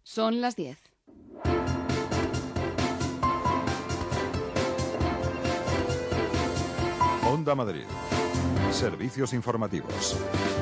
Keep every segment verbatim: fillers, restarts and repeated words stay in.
Son las diez. Onda Madrid. Servicios informativos.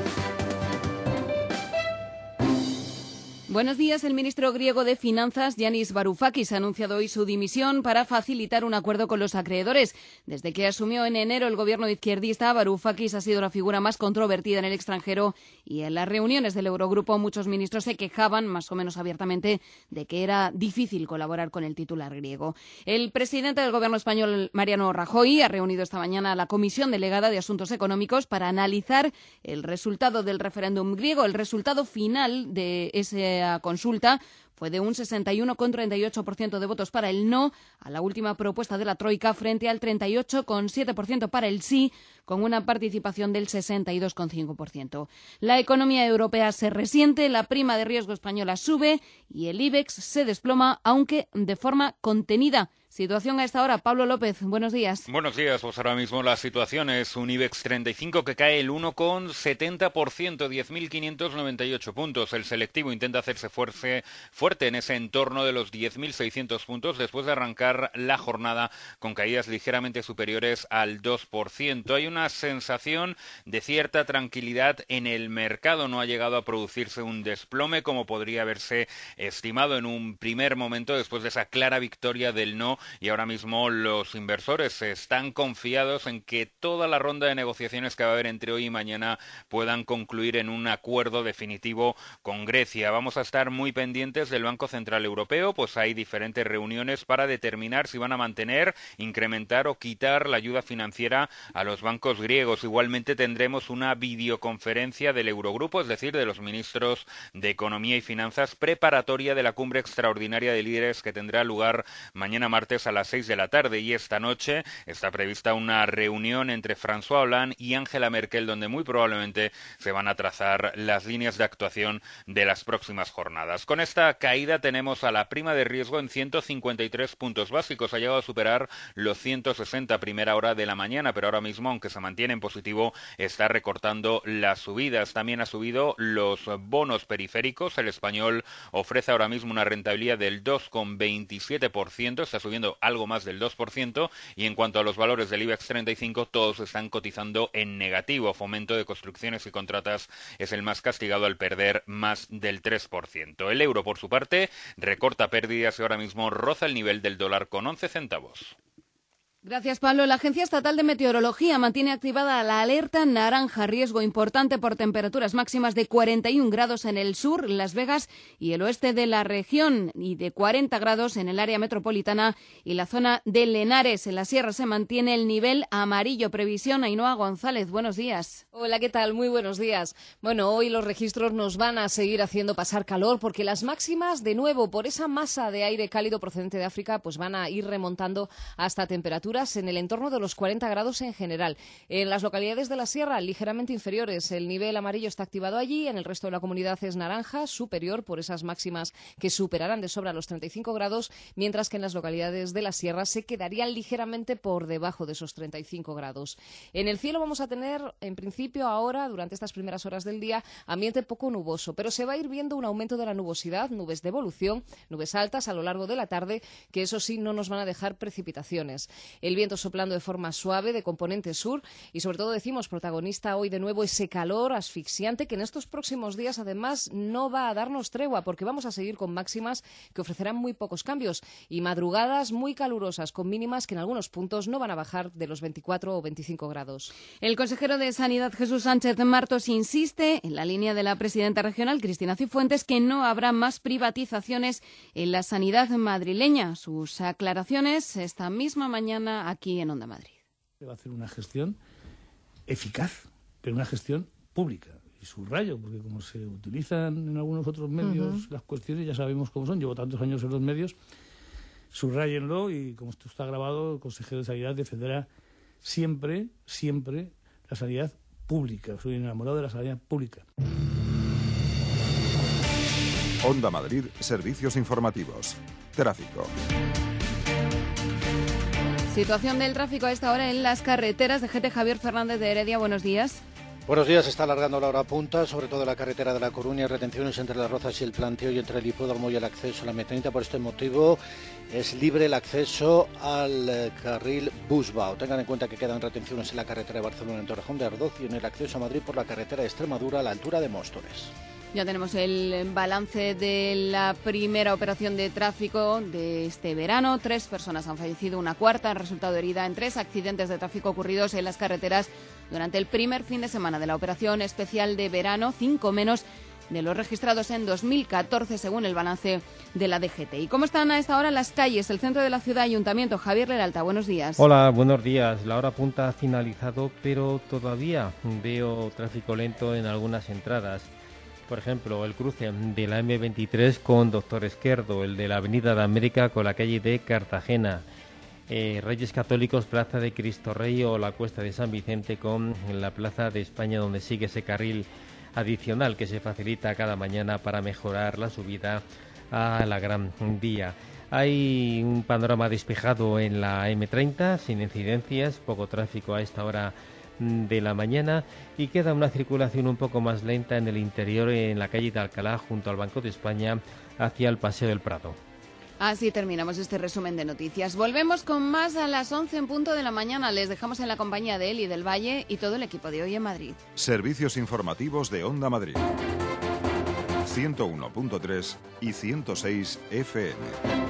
Buenos días. El ministro griego de Finanzas, Yanis Varoufakis, ha anunciado hoy su dimisión para facilitar un acuerdo con los acreedores. Desde que asumió en enero el gobierno izquierdista, Varoufakis ha sido la figura más controvertida en el extranjero y en las reuniones del Eurogrupo muchos ministros se quejaban, más o menos abiertamente, de que era difícil colaborar con el titular griego. El presidente del gobierno español, Mariano Rajoy, ha reunido esta mañana a la Comisión Delegada de Asuntos Económicos para analizar el resultado del referéndum griego. El resultado final de ese consulta fue de un sesenta y uno coma treinta y ocho por ciento de votos para el no a la última propuesta de la Troika frente al treinta y ocho coma siete por ciento para el sí, con una participación del sesenta y dos coma cinco por ciento. La economía europea se resiente, la prima de riesgo española sube y el IBEX se desploma, aunque de forma contenida. Situación a esta hora. Pablo López, buenos días. Buenos días. Pues ahora mismo la situación es un IBEX treinta y cinco que cae el uno coma setenta por ciento, diez mil quinientos noventa y ocho puntos. El selectivo intenta hacerse fuerte, fuerte en ese entorno de los diez mil seiscientos puntos después de arrancar la jornada con caídas ligeramente superiores al dos por ciento. Hay una sensación de cierta tranquilidad en el mercado. No ha llegado a producirse un desplome como podría haberse estimado en un primer momento después de esa clara victoria del no. Y ahora mismo los inversores están confiados en que toda la ronda de negociaciones que va a haber entre hoy y mañana puedan concluir en un acuerdo definitivo con Grecia. Vamos a estar muy pendientes del Banco Central Europeo, pues hay diferentes reuniones para determinar si van a mantener, incrementar o quitar la ayuda financiera a los bancos griegos. Igualmente tendremos una videoconferencia del Eurogrupo, es decir, de los ministros de Economía y Finanzas, preparatoria de la cumbre extraordinaria de líderes que tendrá lugar mañana martes a las seis de la tarde, y esta noche está prevista una reunión entre François Hollande y Angela Merkel donde muy probablemente se van a trazar las líneas de actuación de las próximas jornadas. Con esta caída tenemos a la prima de riesgo en ciento cincuenta y tres puntos básicos, ha llegado a superar los ciento sesenta a primera hora de la mañana, pero ahora mismo, aunque se mantiene en positivo, está recortando las subidas. También ha subido los bonos periféricos. El español ofrece ahora mismo una rentabilidad del dos coma veintisiete por ciento, está subiendo algo más del dos por ciento, y en cuanto a los valores del IBEX treinta y cinco, todos están cotizando en negativo. Fomento de Construcciones y Contratas es el más castigado al perder más del tres por ciento. El euro, por su parte, recorta pérdidas y ahora mismo roza el nivel del dólar con once centavos. Gracias, Pablo. La Agencia Estatal de Meteorología mantiene activada la alerta naranja, riesgo importante por temperaturas máximas de cuarenta y un grados en el sur, Las Vegas y el oeste de la región, y de cuarenta grados en el área metropolitana y la zona de Lenares. En la sierra se mantiene el nivel amarillo. Previsión, Ainhoa González, buenos días. Hola, ¿qué tal? Muy buenos días. Bueno, hoy los registros nos van a seguir haciendo pasar calor porque las máximas, de nuevo, por esa masa de aire cálido procedente de África, pues van a ir remontando hasta temperaturas en el entorno de los cuarenta grados en general. En las localidades de la sierra, ligeramente inferiores. El nivel amarillo está activado allí, en el resto de la comunidad es naranja, superior por esas máximas que superarán de sobra los treinta y cinco grados, mientras que en las localidades de la sierra se quedarían ligeramente por debajo de esos treinta y cinco grados. En el cielo vamos a tener, en principio ahora, durante estas primeras horas del día, ambiente poco nuboso, pero se va a ir viendo un aumento de la nubosidad, nubes de evolución, nubes altas a lo largo de la tarde, que eso sí no nos van a dejar precipitaciones. El viento soplando de forma suave de componente sur y sobre todo decimos protagonista hoy de nuevo ese calor asfixiante que en estos próximos días además no va a darnos tregua porque vamos a seguir con máximas que ofrecerán muy pocos cambios y madrugadas muy calurosas con mínimas que en algunos puntos no van a bajar de los veinticuatro o veinticinco grados. El consejero de Sanidad Jesús Sánchez Martos insiste en la línea de la presidenta regional Cristina Cifuentes que no habrá más privatizaciones en la sanidad madrileña. Sus aclaraciones esta misma mañana aquí en Onda Madrid. Va a hacer una gestión eficaz, pero una gestión pública. Y subrayo, porque como se utilizan en algunos otros medios uh-huh. las cuestiones, ya sabemos cómo son, llevo tantos años en los medios, subráyenlo y como esto está grabado, el consejero de Sanidad defenderá siempre, siempre la sanidad pública. Soy enamorado de la sanidad pública. Onda Madrid, servicios informativos. Tráfico. Situación del tráfico a esta hora en las carreteras de G T. Javier Fernández de Heredia, buenos días. Buenos días, está alargando la hora punta, sobre todo en la carretera de La Coruña, retenciones entre Las Rozas y el Planteo y entre el hipódromo y el acceso a la M treinta. Por este motivo es libre el acceso al eh, carril Busbao. Tengan en cuenta que quedan retenciones en la carretera de Barcelona en Torrejón de Ardoz y en el acceso a Madrid por la carretera de Extremadura a la altura de Móstoles. Ya tenemos el balance de la primera operación de tráfico de este verano. Tres personas han fallecido, una cuarta ha resultado herida en tres accidentes de tráfico ocurridos en las carreteras durante el primer fin de semana de la operación especial de verano, cinco menos de los registrados en dos mil catorce, según el balance de la D G T. ¿Y cómo están a esta hora las calles, el centro de la ciudad, Ayuntamiento? Javier Leralta, buenos días. Hola, buenos días. La hora punta ha finalizado, pero todavía veo tráfico lento en algunas entradas. Por ejemplo, el cruce de la eme veintitrés con Doctor Esquerdo, el de la Avenida de América con la calle de Cartagena, eh, Reyes Católicos, Plaza de Cristo Rey o la Cuesta de San Vicente con la Plaza de España, donde sigue ese carril adicional que se facilita cada mañana para mejorar la subida a la Gran Vía. Hay un panorama despejado en la eme treinta, sin incidencias, poco tráfico a esta hora de la mañana, y queda una circulación un poco más lenta en el interior, en la calle de Alcalá junto al Banco de España hacia el Paseo del Prado. Así terminamos este resumen de noticias. Volvemos con más a las once en punto de la mañana. Les dejamos en la compañía de Eli del Valle y todo el equipo de Hoy en Madrid. Servicios informativos de Onda Madrid. ciento uno punto tres y ciento seis efe eme.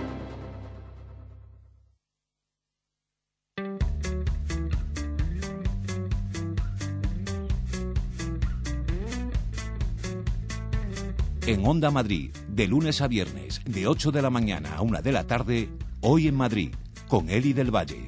En Onda Madrid, de lunes a viernes, de ocho de la mañana a una de la tarde, Hoy en Madrid, con Eli del Valle.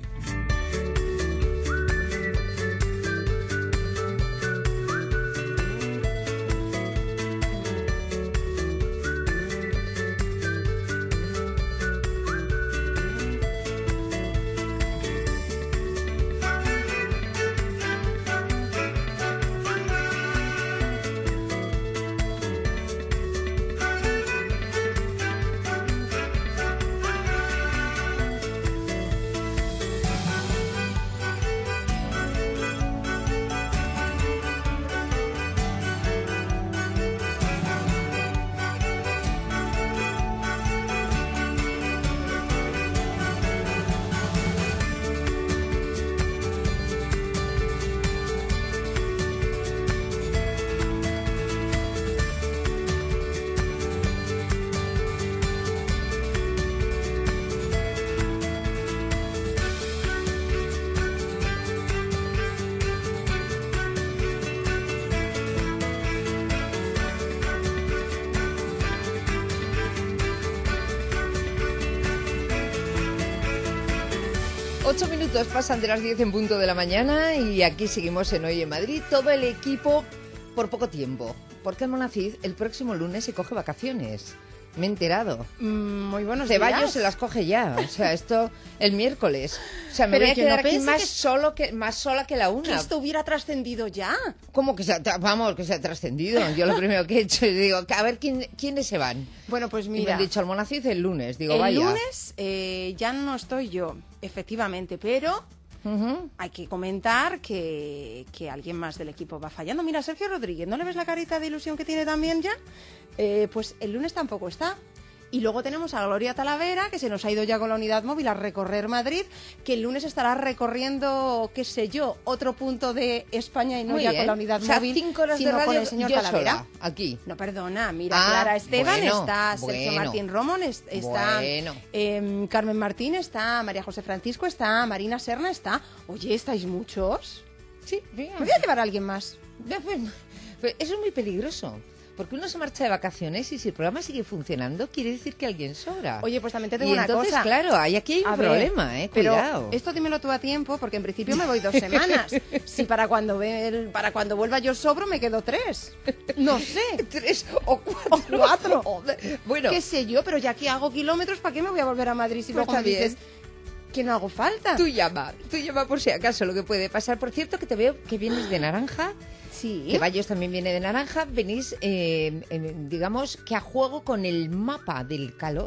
Ocho minutos pasan de las diez en punto de la mañana y aquí seguimos en Hoy en Madrid. Todo el equipo por poco tiempo, porque el Monacid el próximo lunes se coge vacaciones. Me he enterado. Mm, muy buenos Ceballos días. se las coge ya, o sea, esto el miércoles. O sea, me Pero voy a yo quedar no aquí pensé más, que- solo que, más sola que la una. Que esto hubiera trascendido ya. ¿Cómo que se ha, tra- vamos, que se ha trascendido? Yo lo primero que he hecho es digo, a ver quién, quiénes se van. Bueno, pues Y me mira, han dicho al Monacid el lunes, digo, el vaya. lunes eh, ya no estoy yo, efectivamente, pero Ujú. hay que comentar que, que alguien más del equipo va fallando. Mira, Sergio Rodríguez, ¿no le ves la carita de ilusión que tiene también ya? Eh, pues el lunes tampoco está. Y luego tenemos a Gloria Talavera, que se nos ha ido ya con la unidad móvil a recorrer Madrid, que el lunes estará recorriendo, qué sé yo, otro punto de España y no Muy ya bien. con la unidad O sea, móvil, cinco horas sino de radio con el señor yo Talavera. sola, aquí. No, perdona, mira, Ah, Clara Esteban bueno, está, Sergio bueno. Martín Romón es- está, Bueno. em, Carmen Martín está, María José Francisco está, Marina Serna está. Oye, ¿estáis muchos? Sí, venga. Me voy a llevar a alguien más. Ya, pues, pues eso es muy peligroso. Porque uno se marcha de vacaciones y si el programa sigue funcionando, quiere decir que alguien sobra. Oye, pues también te tengo y una entonces, cosa. claro, hay, aquí hay un A ver, problema, ¿eh? pero Cuidado. esto dímelo tú a tiempo, porque en principio me voy dos semanas. Si para cuando ve- para cuando vuelva yo sobro, me quedo tres. No sé. Tres o cuatro. O cuatro. Joder. Bueno, ¿Qué sé yo? Pero ya que hago kilómetros, ¿para qué me voy a volver a Madrid si Pues luego me está bien. dices que no hago falta? tú llama, tú llama por si acaso lo que puede pasar. Por cierto, que te veo que vienes de naranja. Sí. Ceballos también viene de naranja. Venís, eh, eh, digamos, que a juego con el mapa del calor.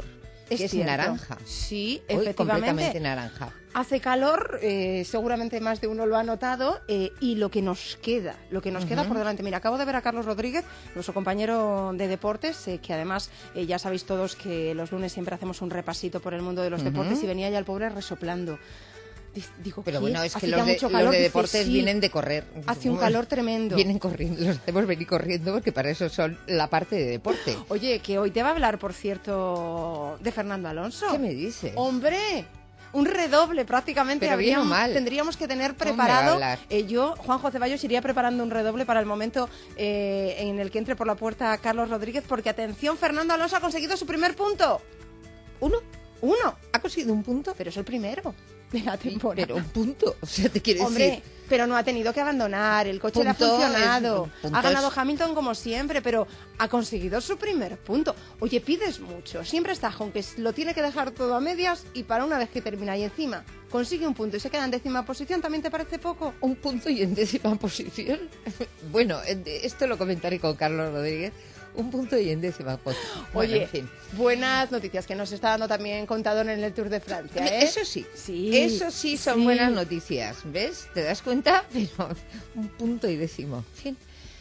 Es que es cierto. naranja. Sí, Hoy efectivamente. completamente naranja. Hace calor, eh, seguramente más de uno lo ha notado, eh, y lo que nos queda, lo que nos uh-huh. queda por delante. Mira, acabo de ver a Carlos Rodríguez, nuestro compañero de deportes, eh, que además eh, ya sabéis todos que los lunes siempre hacemos un repasito por el mundo de los uh-huh. deportes, y venía ya el pobre resoplando. Digo, pero ¿qué? bueno, es Hace que los de, calor. los de Dice, deportes sí, vienen de correr. Hace un calor tremendo. Vienen corriendo, los hacemos venir corriendo porque para eso son la parte de deporte. Oye, que hoy te va a hablar, por cierto, de Fernando Alonso. ¿Qué me dices? ¡Hombre! Un redoble prácticamente. Pero bien o mal. Tendríamos que tener preparado. Eh, yo, Juanjo Ceballos, iría preparando un redoble para el momento eh, en el que entre por la puerta Carlos Rodríguez, porque atención, Fernando Alonso ha conseguido su primer punto. ¿Uno? Uno. ¿Ha conseguido un punto? Pero es el primero de la temporada. Pero un punto, o sea, te quiere Hombre, decir... pero no ha tenido que abandonar, el coche le ha funcionado, es, ha ganado es... Hamilton como siempre, pero ha conseguido su primer punto. Oye, pides mucho, siempre está con que lo tiene que dejar todo a medias y para una vez que termina y encima consigue un punto y se queda en décima posición, ¿también te parece poco? Un punto y en décima posición. Bueno, esto lo comentaré con Carlos Rodríguez. Un punto y en décima posición. Bueno, Oye, en fin. Buenas noticias que nos está dando también Contador en el Tour de Francia, ¿eh? Eso sí, sí, eso sí son sí. buenas noticias, ¿ves? ¿Te das cuenta? Pero un punto y décimo. En fin.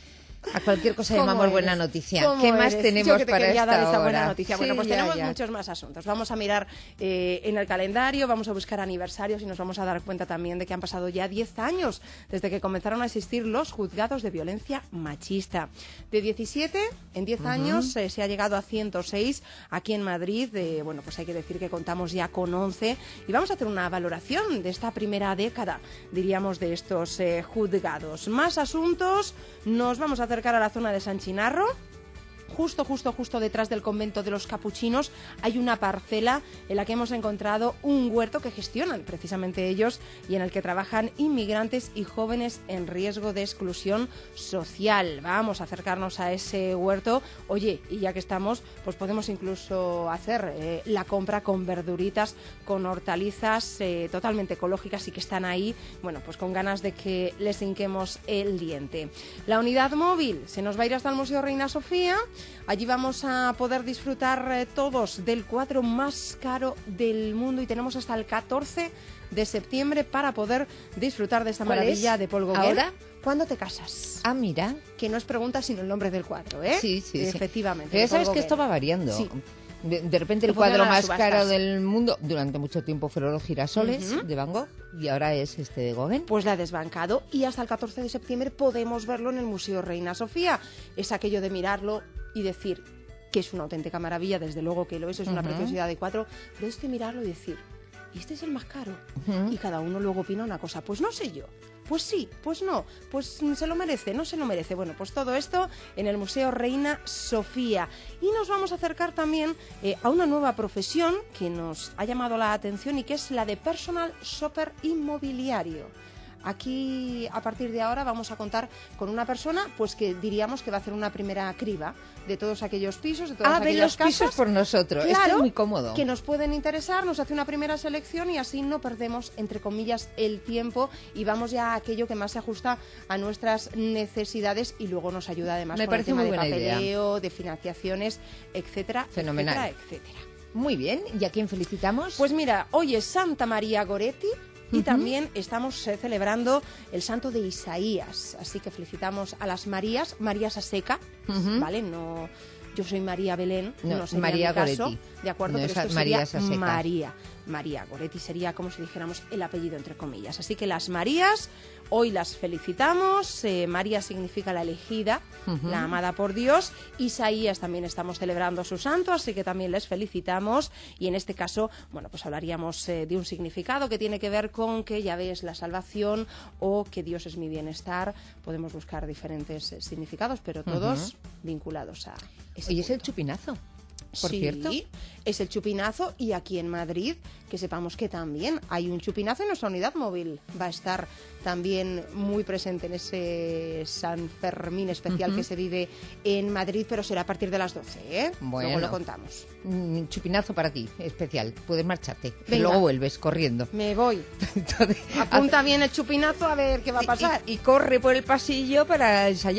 A cualquier cosa llamamos eres? buena noticia. ¿Qué más eres? tenemos Yo que te para quería esta dar esa hora? buena noticia. Sí, bueno, pues ya, tenemos ya. muchos más asuntos. Vamos a mirar eh, en el calendario, vamos a buscar aniversarios y nos vamos a dar cuenta también de que han pasado ya diez años desde que comenzaron a existir los juzgados de violencia machista. De diecisiete, en diez uh-huh. años eh, se ha llegado a ciento seis aquí en Madrid. Eh, bueno, pues hay que decir que contamos ya con once y vamos a hacer una valoración de esta primera década, diríamos, de estos eh, juzgados. Más asuntos, nos vamos a acercar a la zona de San Chinarro. Justo, justo, justo detrás del convento de los capuchinos hay una parcela en la que hemos encontrado un huerto que gestionan precisamente ellos y en el que trabajan inmigrantes y jóvenes en riesgo de exclusión social. Vamos a acercarnos a ese huerto. Oye, y ya que estamos, pues podemos incluso hacer eh, la compra con verduritas, con hortalizas eh, totalmente ecológicas y que están ahí, bueno, pues con ganas de que les hinquemos el diente. La unidad móvil se nos va a ir hasta el Museo Reina Sofía. Allí vamos a poder disfrutar eh, todos del cuadro más caro del mundo y tenemos hasta el catorce de septiembre para poder disfrutar de esta maravilla es? de Paul Gauguin. ¿Ahora? ¿Cuándo te casas? Ah, mira. Que no es pregunta sino el nombre del cuadro, ¿eh? Sí, sí, efectivamente. Pero ya sabes que esto va variando. Sí. De, de repente el cuadro más caro del mundo durante mucho tiempo fueron los girasoles uh-huh. de Van Gogh y ahora es este de Gauguin. Pues la ha desbancado y hasta el catorce de septiembre podemos verlo en el Museo Reina Sofía. Es aquello de mirarlo y decir que es una auténtica maravilla, desde luego que lo es, es una uh-huh. preciosidad de cuadro, pero es que mirarlo y decir, ¿y este es el más caro? Uh-huh. Y cada uno luego opina una cosa, pues no sé yo. Pues sí, pues no, pues se lo merece, no se lo merece. Bueno, pues todo esto en el Museo Reina Sofía. Y nos vamos a acercar también eh, a una nueva profesión que nos ha llamado la atención y que es la de personal shopper inmobiliario. Aquí, a partir de ahora, vamos a contar con una persona pues que diríamos que va a hacer una primera criba de todos aquellos pisos, de todas ah, aquellas ven los casas. pisos por nosotros. Claro, esto es muy cómodo. Que nos pueden interesar, nos hace una primera selección y así no perdemos, entre comillas, el tiempo y vamos ya a aquello que más se ajusta a nuestras necesidades y luego nos ayuda además Me con el tema muy de buena papeleo, idea. de financiaciones, etcétera, Fenomenal. etcétera, etcétera. Muy bien. ¿Y a quién felicitamos? Pues mira, hoy es Santa María Goretti. Y uh-huh. también estamos eh, celebrando el santo de Isaías, así que felicitamos a las Marías, María Saseca, uh-huh. ¿vale? No, yo soy María Belén, no, no sería María mi caso, Goretti. de acuerdo, no, pero esto María sería Saseca. María, María Goretti sería como si dijéramos el apellido entre comillas, así que las Marías hoy las felicitamos. eh, María significa la elegida, uh-huh. la amada por Dios. Isaías también estamos celebrando su santo, así que también les felicitamos. Y en este caso, bueno, pues hablaríamos eh, de un significado que tiene que ver con que ya ves la salvación o que Dios es mi bienestar. Podemos buscar diferentes eh, significados, pero todos uh-huh. vinculados a ese Oye, es el chupinazo. Por sí, cierto, es el chupinazo y aquí en Madrid, que sepamos que también hay un chupinazo y nuestra unidad móvil va a estar también muy presente en ese San Fermín especial uh-huh. que se vive en Madrid, pero será a partir de las doce, ¿eh? Bueno, luego lo contamos. Un chupinazo para ti, especial. Puedes marcharte. Venga, y luego vuelves corriendo. Me voy. Entonces, apunta bien el chupinazo a ver qué va a pasar. Y, y, y corre por el pasillo para ensayar.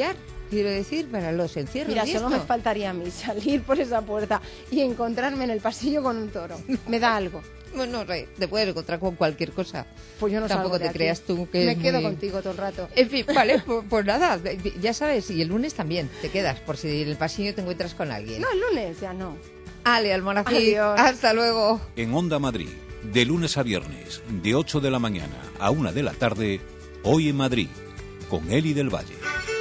quiero decir, para los encierros. Mira, y solo esto. me faltaría a mí salir por esa puerta y encontrarme en el pasillo con un toro. Me da algo. Bueno, Rey, te puedes encontrar con cualquier cosa. Pues yo no Tampoco salgo de te aquí. creas tú que Me es quedo muy- contigo todo el rato. En fin, vale, pues, pues nada, ya sabes, y el lunes también te quedas, por si en el pasillo te encuentras con alguien. No, el lunes ya no. Ale, Almonacid, Adiós. hasta luego. En Onda Madrid, de lunes a viernes, de ocho de la mañana a una de la tarde, Hoy en Madrid, con Eli del Valle.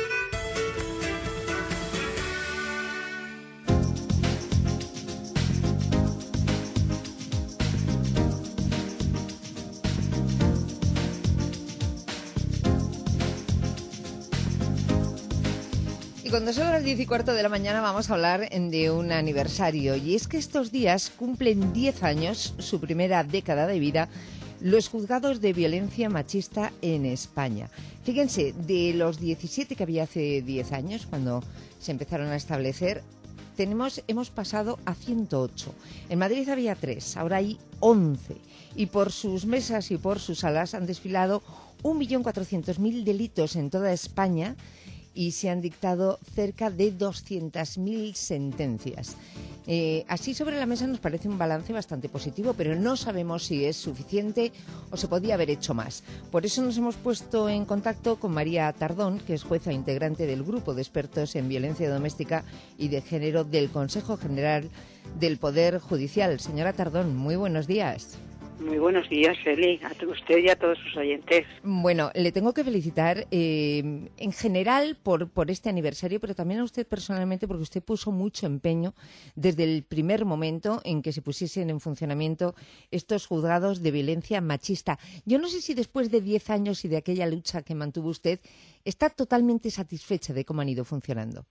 Y cuando son las diez y cuarto de la mañana vamos a hablar de un aniversario. Y es que estos días cumplen diez años, su primera década de vida, los juzgados de violencia machista en España. Fíjense, de los diecisiete que había hace diez años, cuando se empezaron a establecer, tenemos, hemos pasado a ciento ocho. En Madrid había tres, ahora hay once. Y por sus mesas y por sus salas han desfilado un millón cuatrocientos mil delitos en toda España, y se han dictado cerca de doscientas mil sentencias. Eh, así sobre la mesa nos parece un balance bastante positivo, pero no sabemos si es suficiente o se podía haber hecho más. Por eso nos hemos puesto en contacto con María Tardón, que es jueza integrante del Grupo de Expertos en Violencia Doméstica y de Género del Consejo General del Poder Judicial. Señora Tardón, muy buenos días. Muy buenos días, Eli, a usted y a todos sus oyentes. Bueno, le tengo que felicitar eh, en general por, por este aniversario, pero también a usted personalmente porque usted puso mucho empeño desde el primer momento en que se pusiesen en funcionamiento estos juzgados de violencia machista. Yo no sé si después de diez años y de aquella lucha que mantuvo usted, está totalmente satisfecha de cómo han ido funcionando.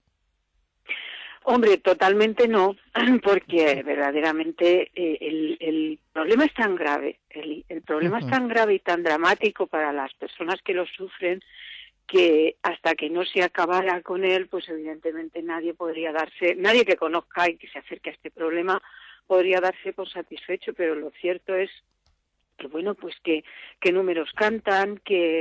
Hombre, totalmente no, porque verdaderamente eh, el, el problema es tan grave, el, el problema uh-huh. es tan grave y tan dramático para las personas que lo sufren, que hasta que no se acabara con él, pues evidentemente nadie podría darse, nadie que conozca y que se acerque a este problema podría darse por satisfecho, pero lo cierto es que bueno, pues que, que números cantan,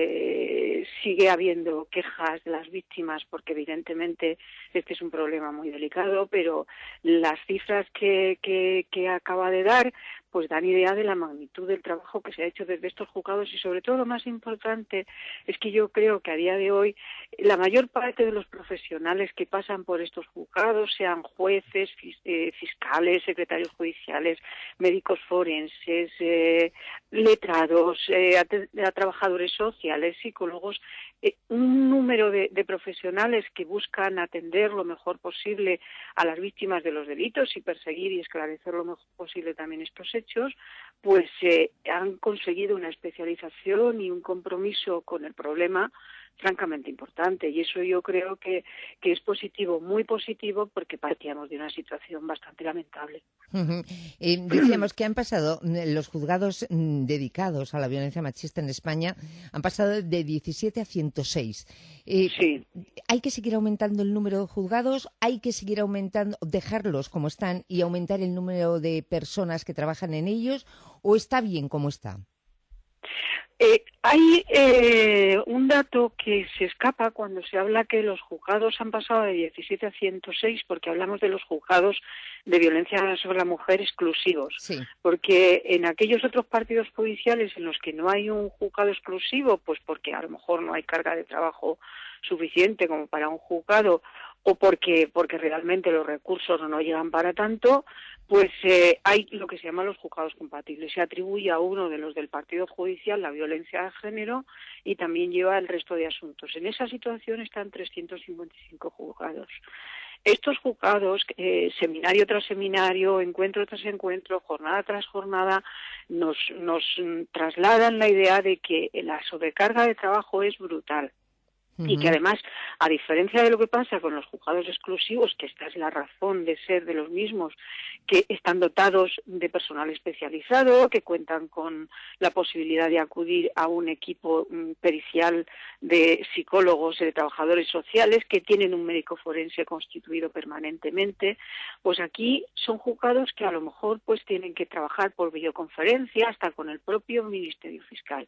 que sigue habiendo quejas de las víctimas, porque evidentemente este es un problema muy delicado, pero las cifras que, que, que acaba de dar pues dan idea de la magnitud del trabajo que se ha hecho desde estos juzgados y sobre todo lo más importante es que yo creo que a día de hoy la mayor parte de los profesionales que pasan por estos juzgados, sean jueces, fiscales, secretarios judiciales, médicos forenses, eh, letrados, eh, a, a trabajadores sociales, psicólogos, eh, un número de, de profesionales que buscan atender lo mejor posible a las víctimas de los delitos y perseguir y esclarecer lo mejor posible también estos hechos, pues eh, han conseguido una especialización y un compromiso con el problema francamente importante, y eso yo creo que, que es positivo, muy positivo, porque partíamos de una situación bastante lamentable. Uh-huh. Eh, decíamos que han pasado, los juzgados mm, dedicados a la violencia machista en España han pasado de diecisiete a ciento seis. Eh, sí. ¿Hay que seguir aumentando el número de juzgados? ¿Hay que seguir aumentando, dejarlos como están y aumentar el número de personas que trabajan en ellos? ¿O está bien como está? Eh, hay eh, un dato que se escapa cuando se habla que los juzgados han pasado de diecisiete a ciento seis, porque hablamos de los juzgados de violencia sobre la mujer exclusivos. Sí. Porque en aquellos otros partidos judiciales en los que no hay un juzgado exclusivo, pues porque a lo mejor no hay carga de trabajo suficiente como para un juzgado o porque porque realmente los recursos no llegan para tanto, pues eh, hay lo que se llama los juzgados compatibles. Se atribuye a uno de los del partido judicial la violencia de género y también lleva el resto de asuntos. En esa situación están trescientos cincuenta y cinco juzgados. Estos juzgados, eh, seminario tras seminario, encuentro tras encuentro, jornada tras jornada, nos, nos trasladan la idea de que la sobrecarga de trabajo es brutal. Y que además, a diferencia de lo que pasa con los juzgados exclusivos, que esta es la razón de ser de los mismos, que están dotados de personal especializado, que cuentan con la posibilidad de acudir a un equipo mm, pericial de psicólogos y de trabajadores sociales, que tienen un médico forense constituido permanentemente, pues aquí son juzgados que a lo mejor pues tienen que trabajar por videoconferencia hasta con el propio Ministerio Fiscal.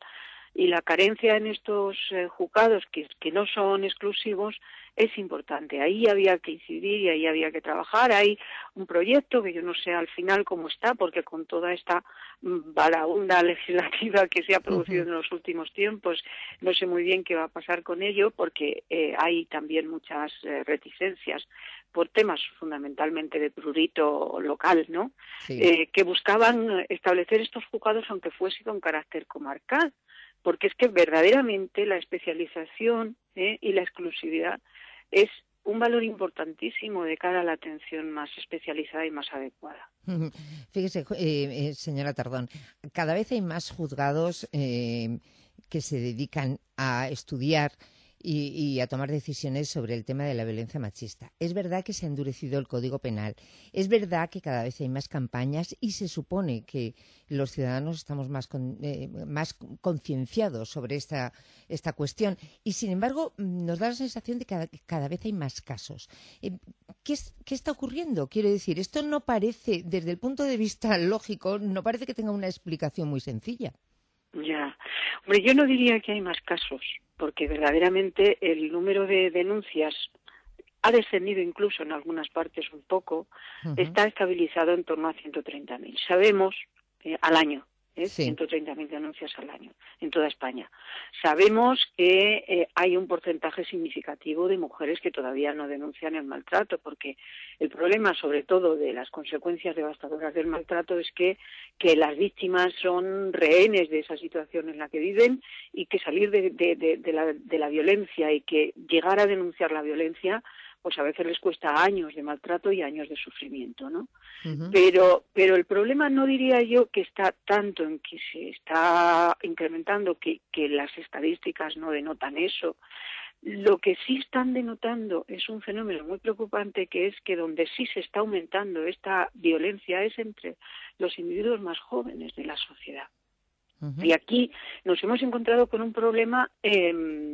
y la carencia en estos eh, juzgados que, que no son exclusivos es importante. Ahí había que incidir y ahí había que trabajar. Hay un proyecto que yo no sé al final cómo está, porque con toda esta baraunda legislativa que se ha producido uh-huh. en los últimos tiempos, no sé muy bien qué va a pasar con ello, porque eh, hay también muchas eh, reticencias por temas fundamentalmente de prurito local, ¿no? Sí. Eh, que buscaban establecer estos juzgados aunque fuese con carácter comarcal, porque es que verdaderamente la especialización eh, y la exclusividad es un valor importantísimo de cara a la atención más especializada y más adecuada. Fíjese, eh, eh, señora Tardón, cada vez hay más juzgados eh, que se dedican a estudiar Y, y a tomar decisiones sobre el tema de la violencia machista. Es verdad que se ha endurecido el Código Penal, es verdad que cada vez hay más campañas y se supone que los ciudadanos estamos más, con, eh, más concienciados sobre esta, esta cuestión y, sin embargo, nos da la sensación de que cada, cada vez hay más casos. Eh, ¿qué, es, ¿Qué está ocurriendo? Quiero decir, esto no parece, desde el punto de vista lógico, no parece que tenga una explicación muy sencilla. Ya. Hombre, yo no diría que hay más casos, porque verdaderamente el número de denuncias ha descendido incluso en algunas partes un poco, uh-huh. está estabilizado en torno a ciento treinta mil. Sabemos, eh, al año, ¿eh? sí. ciento treinta mil denuncias al año en toda España. Sabemos que eh, hay un porcentaje significativo de mujeres que todavía no denuncian el maltrato, porque el problema, sobre todo, de las consecuencias devastadoras del maltrato es que, que las víctimas son rehenes de esa situación en la que viven y que salir de, de, de, de, la, de la violencia y que llegar a denunciar la violencia pues a veces les cuesta años de maltrato y años de sufrimiento, ¿no? Uh-huh. Pero, pero el problema no diría yo que está tanto en que se está incrementando, que, que las estadísticas no denotan eso. Lo que sí están denotando es un fenómeno muy preocupante, que es que donde sí se está aumentando esta violencia es entre los individuos más jóvenes de la sociedad. Uh-huh. Y aquí nos hemos encontrado con un problema eh,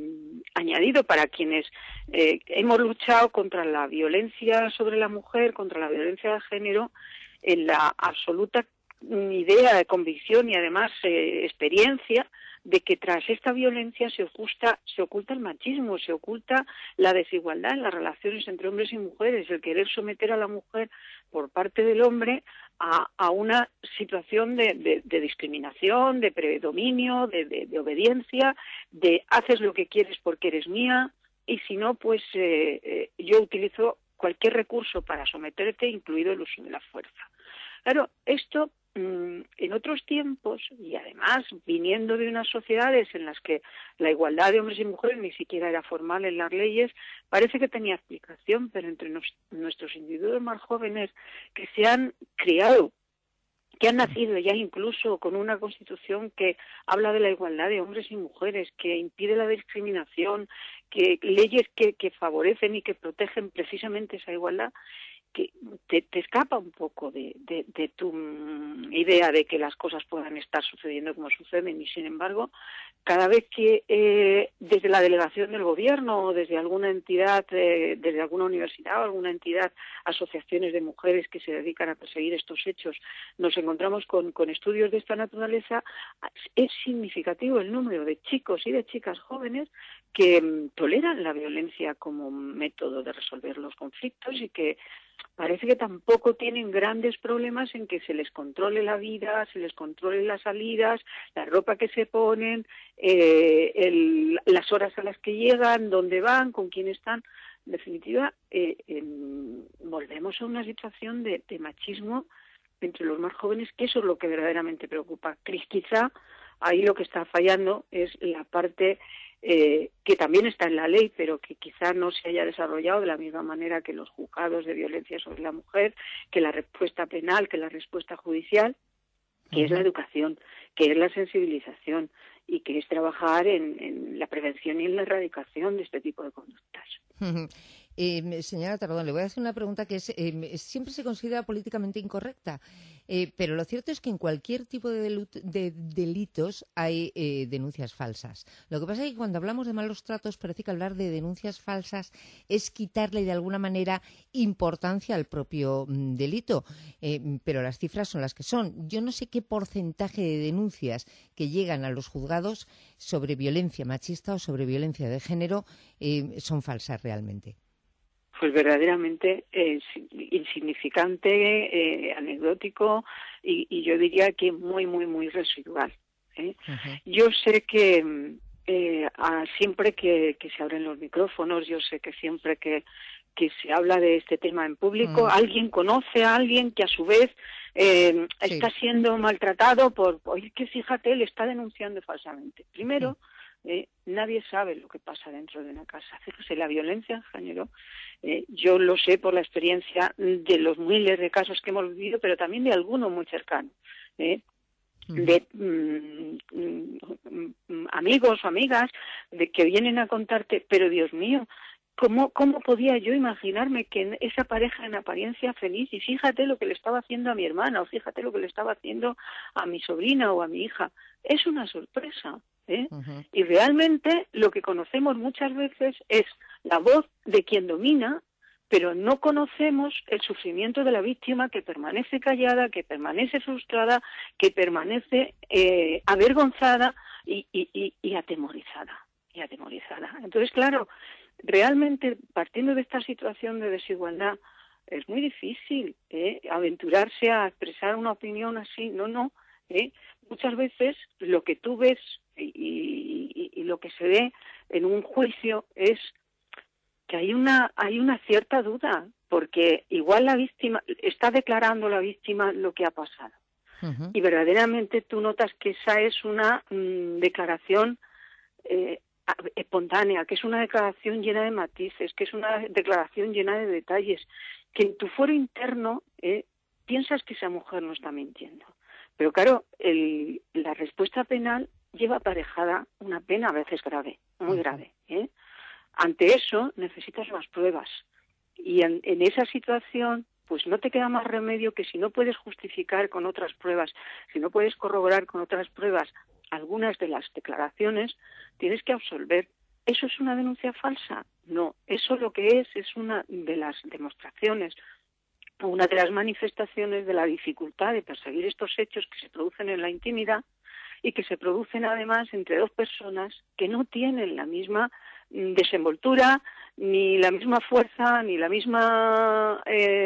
añadido para quienes eh, hemos luchado contra la violencia sobre la mujer, contra la violencia de género, en la absoluta idea de convicción y además eh, experiencia de que tras esta violencia se oculta, se oculta el machismo, se oculta la desigualdad en las relaciones entre hombres y mujeres, el querer someter a la mujer por parte del hombre a, a una situación de, de, de discriminación, de predominio, de, de, de obediencia, de haces lo que quieres porque eres mía y si no, pues eh, eh, yo utilizo cualquier recurso para someterte, incluido el uso de la fuerza. Claro, esto en otros tiempos, y además viniendo de unas sociedades en las que la igualdad de hombres y mujeres ni siquiera era formal en las leyes, parece que tenía explicación, pero entre nos, nuestros individuos más jóvenes que se han criado, que han nacido ya incluso con una constitución que habla de la igualdad de hombres y mujeres, que impide la discriminación, que leyes que, que favorecen y que protegen precisamente esa igualdad, que te, te escapa un poco de, de, de tu um, idea de que las cosas puedan estar sucediendo como suceden y, sin embargo, cada vez que eh, desde la delegación del gobierno o desde alguna entidad, eh, desde alguna universidad o alguna entidad, asociaciones de mujeres que se dedican a perseguir estos hechos, nos encontramos con, con estudios de esta naturaleza, es significativo el número de chicos y de chicas jóvenes que um, toleran la violencia como método de resolver los conflictos y que parece que tampoco tienen grandes problemas en que se les controle la vida, se les controle las salidas, la ropa que se ponen, eh, el, las horas a las que llegan, dónde van, con quién están. En definitiva, eh, eh, volvemos a una situación de, de machismo entre los más jóvenes, que eso es lo que verdaderamente preocupa. Quizá ahí lo que está fallando es la parte Eh, que también está en la ley, pero que quizá no se haya desarrollado de la misma manera que los juzgados de violencia sobre la mujer, que la respuesta penal, que la respuesta judicial, que es la educación, que es la sensibilización y que es trabajar en, en la prevención y en la erradicación de este tipo de conductas. Eh, señora Tardón, le voy a hacer una pregunta que es, eh, siempre se considera políticamente incorrecta, eh, pero lo cierto es que en cualquier tipo de, delut- de delitos hay eh, denuncias falsas. Lo que pasa es que cuando hablamos de malos tratos parece que hablar de denuncias falsas es quitarle de alguna manera importancia al propio mm, delito, eh, pero las cifras son las que son. Yo no sé qué porcentaje de denuncias que llegan a los juzgados sobre violencia machista o sobre violencia de género eh, son falsas realmente. Pues verdaderamente eh, insignificante, eh, anecdótico y, y yo diría que muy, muy, muy residual. ¿eh? Uh-huh. Yo sé que eh, a, siempre que, que se abren los micrófonos, yo sé que siempre que, que se habla de este tema en público, uh-huh. alguien conoce a alguien que a su vez eh, sí. está siendo maltratado por, oye, que fíjate, le está denunciando falsamente. Primero, uh-huh. Eh, nadie sabe lo que pasa dentro de una casa. Fíjese, la violencia en género, eh, yo lo sé por la experiencia de los miles de casos que hemos vivido, pero también de algunos muy cercanos, eh, uh-huh. de mm, mm, amigos o amigas de que vienen a contarte, pero Dios mío, ¿Cómo, ¿Cómo podía yo imaginarme que esa pareja en apariencia feliz, y fíjate lo que le estaba haciendo a mi hermana, o fíjate lo que le estaba haciendo a mi sobrina o a mi hija? Es una sorpresa, ¿eh? Uh-huh. Y realmente lo que conocemos muchas veces es la voz de quien domina, pero no conocemos el sufrimiento de la víctima que permanece callada, que permanece frustrada, que permanece eh, avergonzada y, y, y, y atemorizada, y atemorizada. Entonces, claro, realmente, partiendo de esta situación de desigualdad, es muy difícil ¿eh? aventurarse a expresar una opinión así. No, no. ¿eh? Muchas veces lo que tú ves y, y, y lo que se ve en un juicio es que hay una hay una cierta duda, porque igual la víctima está declarando la víctima lo que ha pasado. Uh-huh. Y verdaderamente tú notas que esa es una mmm, declaración eh, espontánea, que es una declaración llena de matices, que es una declaración llena de detalles, que en tu foro interno eh, piensas que esa mujer no está mintiendo. Pero claro, el, la respuesta penal lleva aparejada una pena a veces grave, muy grave. ¿eh? Ante eso necesitas más pruebas y en, en esa situación pues no te queda más remedio que, si no puedes justificar con otras pruebas, si no puedes corroborar con otras pruebas algunas de las declaraciones, tienes que absolver. ¿Eso es una denuncia falsa? No, eso lo que es es una de las demostraciones, una de las manifestaciones de la dificultad de perseguir estos hechos que se producen en la intimidad y que se producen además entre dos personas que no tienen la misma desenvoltura, ni la misma fuerza, ni la misma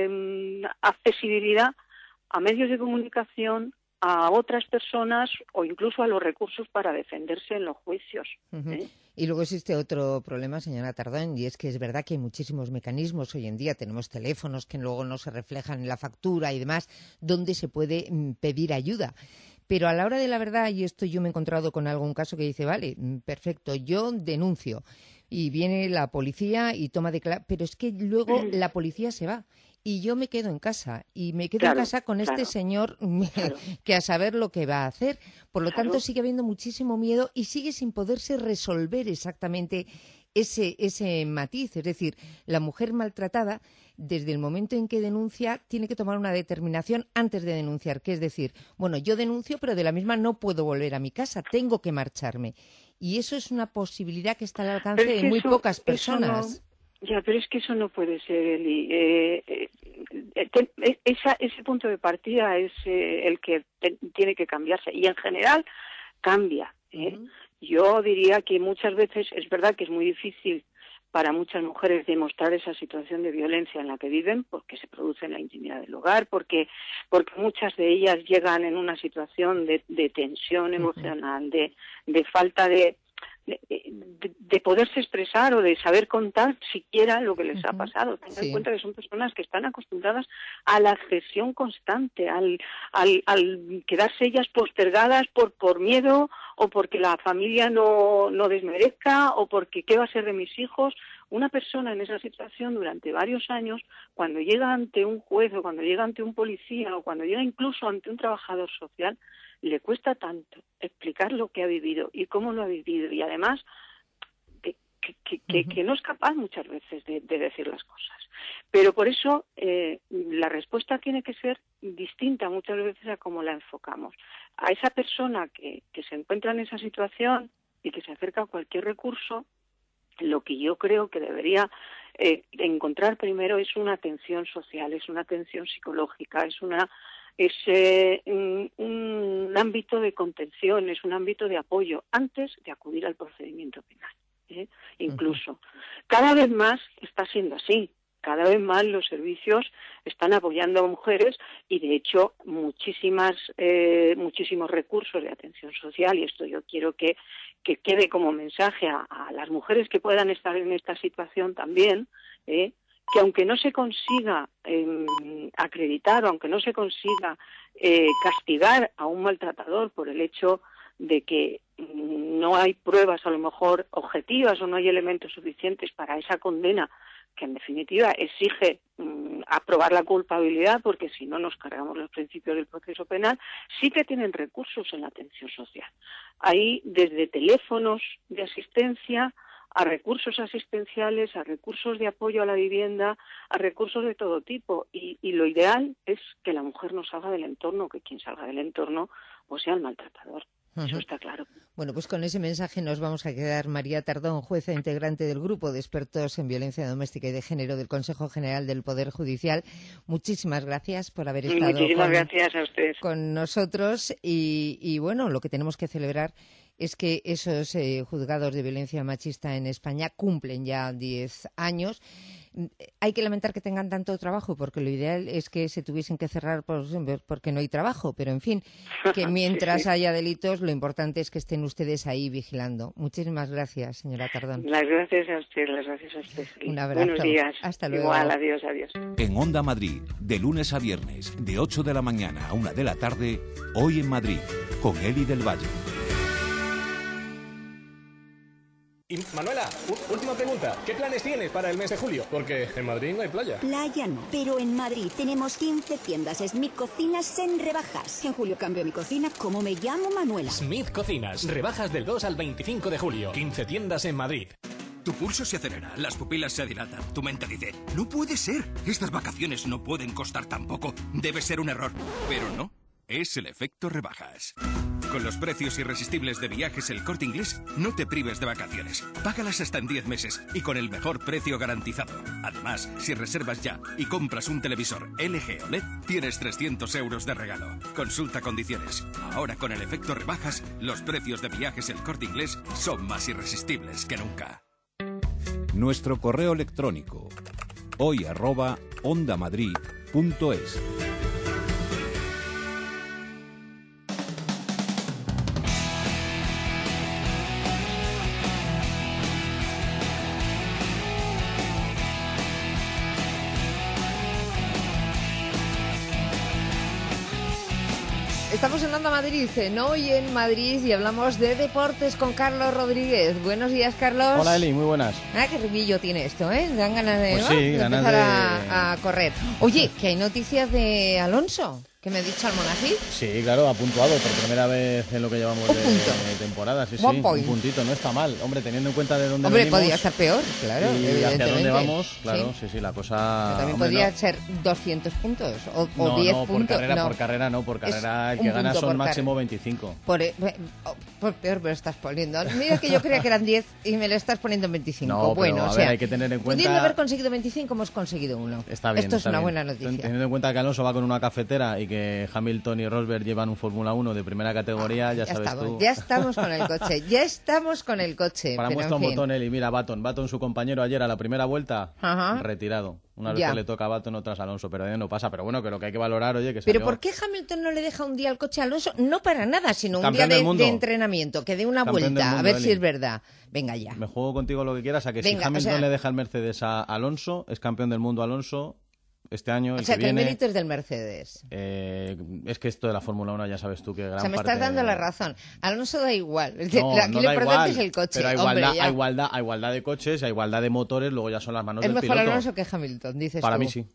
eh, accesibilidad a medios de comunicación, a otras personas o incluso a los recursos para defenderse en los juicios. Uh-huh. ¿eh? Y luego existe otro problema, señora Tardón, y es que es verdad que hay muchísimos mecanismos hoy en día. Tenemos teléfonos que luego no se reflejan en la factura y demás, donde se puede mm, pedir ayuda. Pero a la hora de la verdad, y esto yo me he encontrado con algún caso que dice, vale, perfecto, yo denuncio. Y viene la policía y toma declaración, pero es que luego la policía se va. Y yo me quedo en casa, y me quedo claro, en casa con claro, este señor claro. que a saber lo que va a hacer. Por lo claro. tanto, sigue habiendo muchísimo miedo y sigue sin poderse resolver exactamente ese, ese matiz. Es decir, la mujer maltratada, desde el momento en que denuncia, tiene que tomar una determinación antes de denunciar, que es decir, bueno, yo denuncio, pero de la misma no puedo volver a mi casa, tengo que marcharme. Y eso es una posibilidad que está al alcance de muy eso, pocas personas. Ya, pero es que eso no puede ser, Eli. Eh, eh, eh, esa, ese punto de partida es eh, el que te, tiene que cambiarse. Y en general cambia. ¿eh? Uh-huh. Yo diría que muchas veces es verdad que es muy difícil para muchas mujeres demostrar esa situación de violencia en la que viven, porque se produce en la intimidad del hogar, porque porque muchas de ellas llegan en una situación de, de tensión emocional, uh-huh. de, de falta de... De, de, de poderse expresar o de saber contar siquiera lo que les uh-huh. ha pasado. Ten sí. en cuenta que son personas que están acostumbradas a la accesión constante, al, al, al quedarse ellas postergadas por, por miedo o porque la familia no, no desmerezca o porque qué va a ser de mis hijos. Una persona en esa situación durante varios años, cuando llega ante un juez o cuando llega ante un policía o cuando llega incluso ante un trabajador social, le cuesta tanto explicar lo que ha vivido y cómo lo ha vivido, y además que, que, que, que, que no es capaz muchas veces de, de decir las cosas. Pero por eso eh, la respuesta tiene que ser distinta muchas veces a cómo la enfocamos. A esa persona que, que se encuentra en esa situación y que se acerca a cualquier recurso, lo que yo creo que debería eh, encontrar primero es una atención social, es una atención psicológica, es una es eh, un, un ámbito de contención, es un ámbito de apoyo antes de acudir al procedimiento penal. ¿eh? Incluso, cada vez más está siendo así. Cada vez más los servicios están apoyando a mujeres y, de hecho, muchísimas, eh, muchísimos recursos de atención social, y esto yo quiero que, que quede como mensaje a, a las mujeres que puedan estar en esta situación también, eh, que aunque no se consiga eh, acreditar o aunque no se consiga eh, castigar a un maltratador por el hecho de que no hay pruebas a lo mejor objetivas o no hay elementos suficientes para esa condena, que en definitiva exige mmm, aprobar la culpabilidad, porque si no nos cargamos los principios del proceso penal, sí que tienen recursos en la atención social. Hay desde teléfonos de asistencia a recursos asistenciales, a recursos de apoyo a la vivienda, a recursos de todo tipo. Y, y lo ideal es que la mujer no salga del entorno, que quien salga del entorno o sea el maltratador. Uh-huh. Eso está claro. Bueno, pues con ese mensaje nos vamos a quedar. María Tardón, jueza integrante del Grupo de Expertos en Violencia Doméstica y de Género del Consejo General del Poder Judicial, muchísimas gracias por haber estado Muchísimas con, gracias a ustedes. con nosotros. Y, y bueno, lo que tenemos que celebrar es que esos eh, juzgados de violencia machista en España cumplen ya diez años. Hay que lamentar que tengan tanto trabajo, porque lo ideal es que se tuviesen que cerrar por, porque no hay trabajo, pero en fin, que mientras sí, sí. haya delitos, lo importante es que estén ustedes ahí vigilando. Muchísimas gracias, señora Tardón. Las gracias a usted, las gracias a usted. Un abrazo. Buenos días. Hasta luego. Igual, adiós, adiós. En Onda Madrid, de lunes a viernes, de ocho de la mañana a una de la tarde, Hoy en Madrid, con Eli del Valle. Y Manuela, última pregunta. ¿Qué planes tienes para el mes de julio? Porque en Madrid no hay playa. Playa no, pero en Madrid tenemos quince tiendas Smith Cocinas en rebajas. En julio cambio mi cocina, como me llamo Manuela. Smith Cocinas, rebajas del dos al veinticinco de julio. quince tiendas en Madrid. Tu pulso se acelera, las pupilas se dilatan. Tu mente dice, no puede ser. Estas vacaciones no pueden costar tan poco. Debe ser un error. Pero no. Es el efecto rebajas. Con los precios irresistibles de Viajes El Corte Inglés, no te prives de vacaciones. Págalas hasta en diez meses y con el mejor precio garantizado. Además, si reservas ya y compras un televisor L G O L E D, tienes trescientos euros de regalo. Consulta condiciones. Ahora con el efecto rebajas, los precios de Viajes El Corte Inglés son más irresistibles que nunca. Nuestro correo electrónico, hoy arroba ondamadrid punto es. Estamos en Onda Madrid, en Hoy en Madrid, y hablamos de deportes con Carlos Rodríguez. Buenos días, Carlos. Hola, Eli, muy buenas. Ah, qué riquillo tiene esto, ¿eh? Dan ganas de, pues ¿no? sí, de ganas empezar de... a, a correr. Oye, que hay noticias de Alonso, que me ha dicho Almonacid. Sí, claro, ha puntuado por primera vez en lo que llevamos de, de temporada. Sí, One sí, point. un puntito, no está mal. Hombre, teniendo en cuenta de dónde Hombre, venimos... podría estar peor, claro, y evidentemente. hacia dónde vamos, claro, sí, sí, sí, la cosa... Pero también hombre, podría no. ser doscientos puntos o, o no, diez no, por puntos. carrera, no, por carrera no, por carrera el que gana son máximo veinticinco. Por, por peor me lo estás poniendo. Mira que yo creía que eran diez y me lo estás poniendo en veinticinco. No, bueno, pero, a o ver, sea, hay que tener en cuenta... pudiendo haber conseguido veinticinco, hemos conseguido uno. Está bien, Esto está es una bien. buena noticia. Teniendo en cuenta que Alonso va con una cafetera y que Hamilton y Rosberg llevan un Fórmula uno de primera categoría, ya, ya sabes estamos, tú. Ya estamos con el coche, ya estamos con el coche. Para pero muestra un en fin. botón, Eli, mira, Baton. Baton, su compañero ayer a la primera vuelta, Ajá. retirado. Una Ya. vez le toca a Baton, otras a Alonso, pero no pasa. Pero bueno, que lo que hay que valorar, oye, que Pero salió... ¿por qué Hamilton no le deja un día el coche a Alonso? No para nada, sino un Campeón día del de, mundo. de entrenamiento, que dé una Campeón del vuelta, a mundo, ver Eli. si es verdad. Venga ya. Me juego contigo lo que quieras, a que Venga, si Hamilton o sea- le deja el Mercedes a Alonso, es campeón del mundo Alonso este año, el O sea, que que el viene... mérito es del Mercedes. Eh, es que esto de la Fórmula uno ya sabes tú que gran O sea, me parte... estás dando la razón. Alonso da igual. El- No, Aquí no lo da importante igual, es el coche. pero hay Hombre, igualdad, ya. hay igualdad, hay igualdad de coches, hay igualdad de motores, luego ya son las manos Es del mejor piloto. Alonso que Hamilton, dices Para tú. mí sí.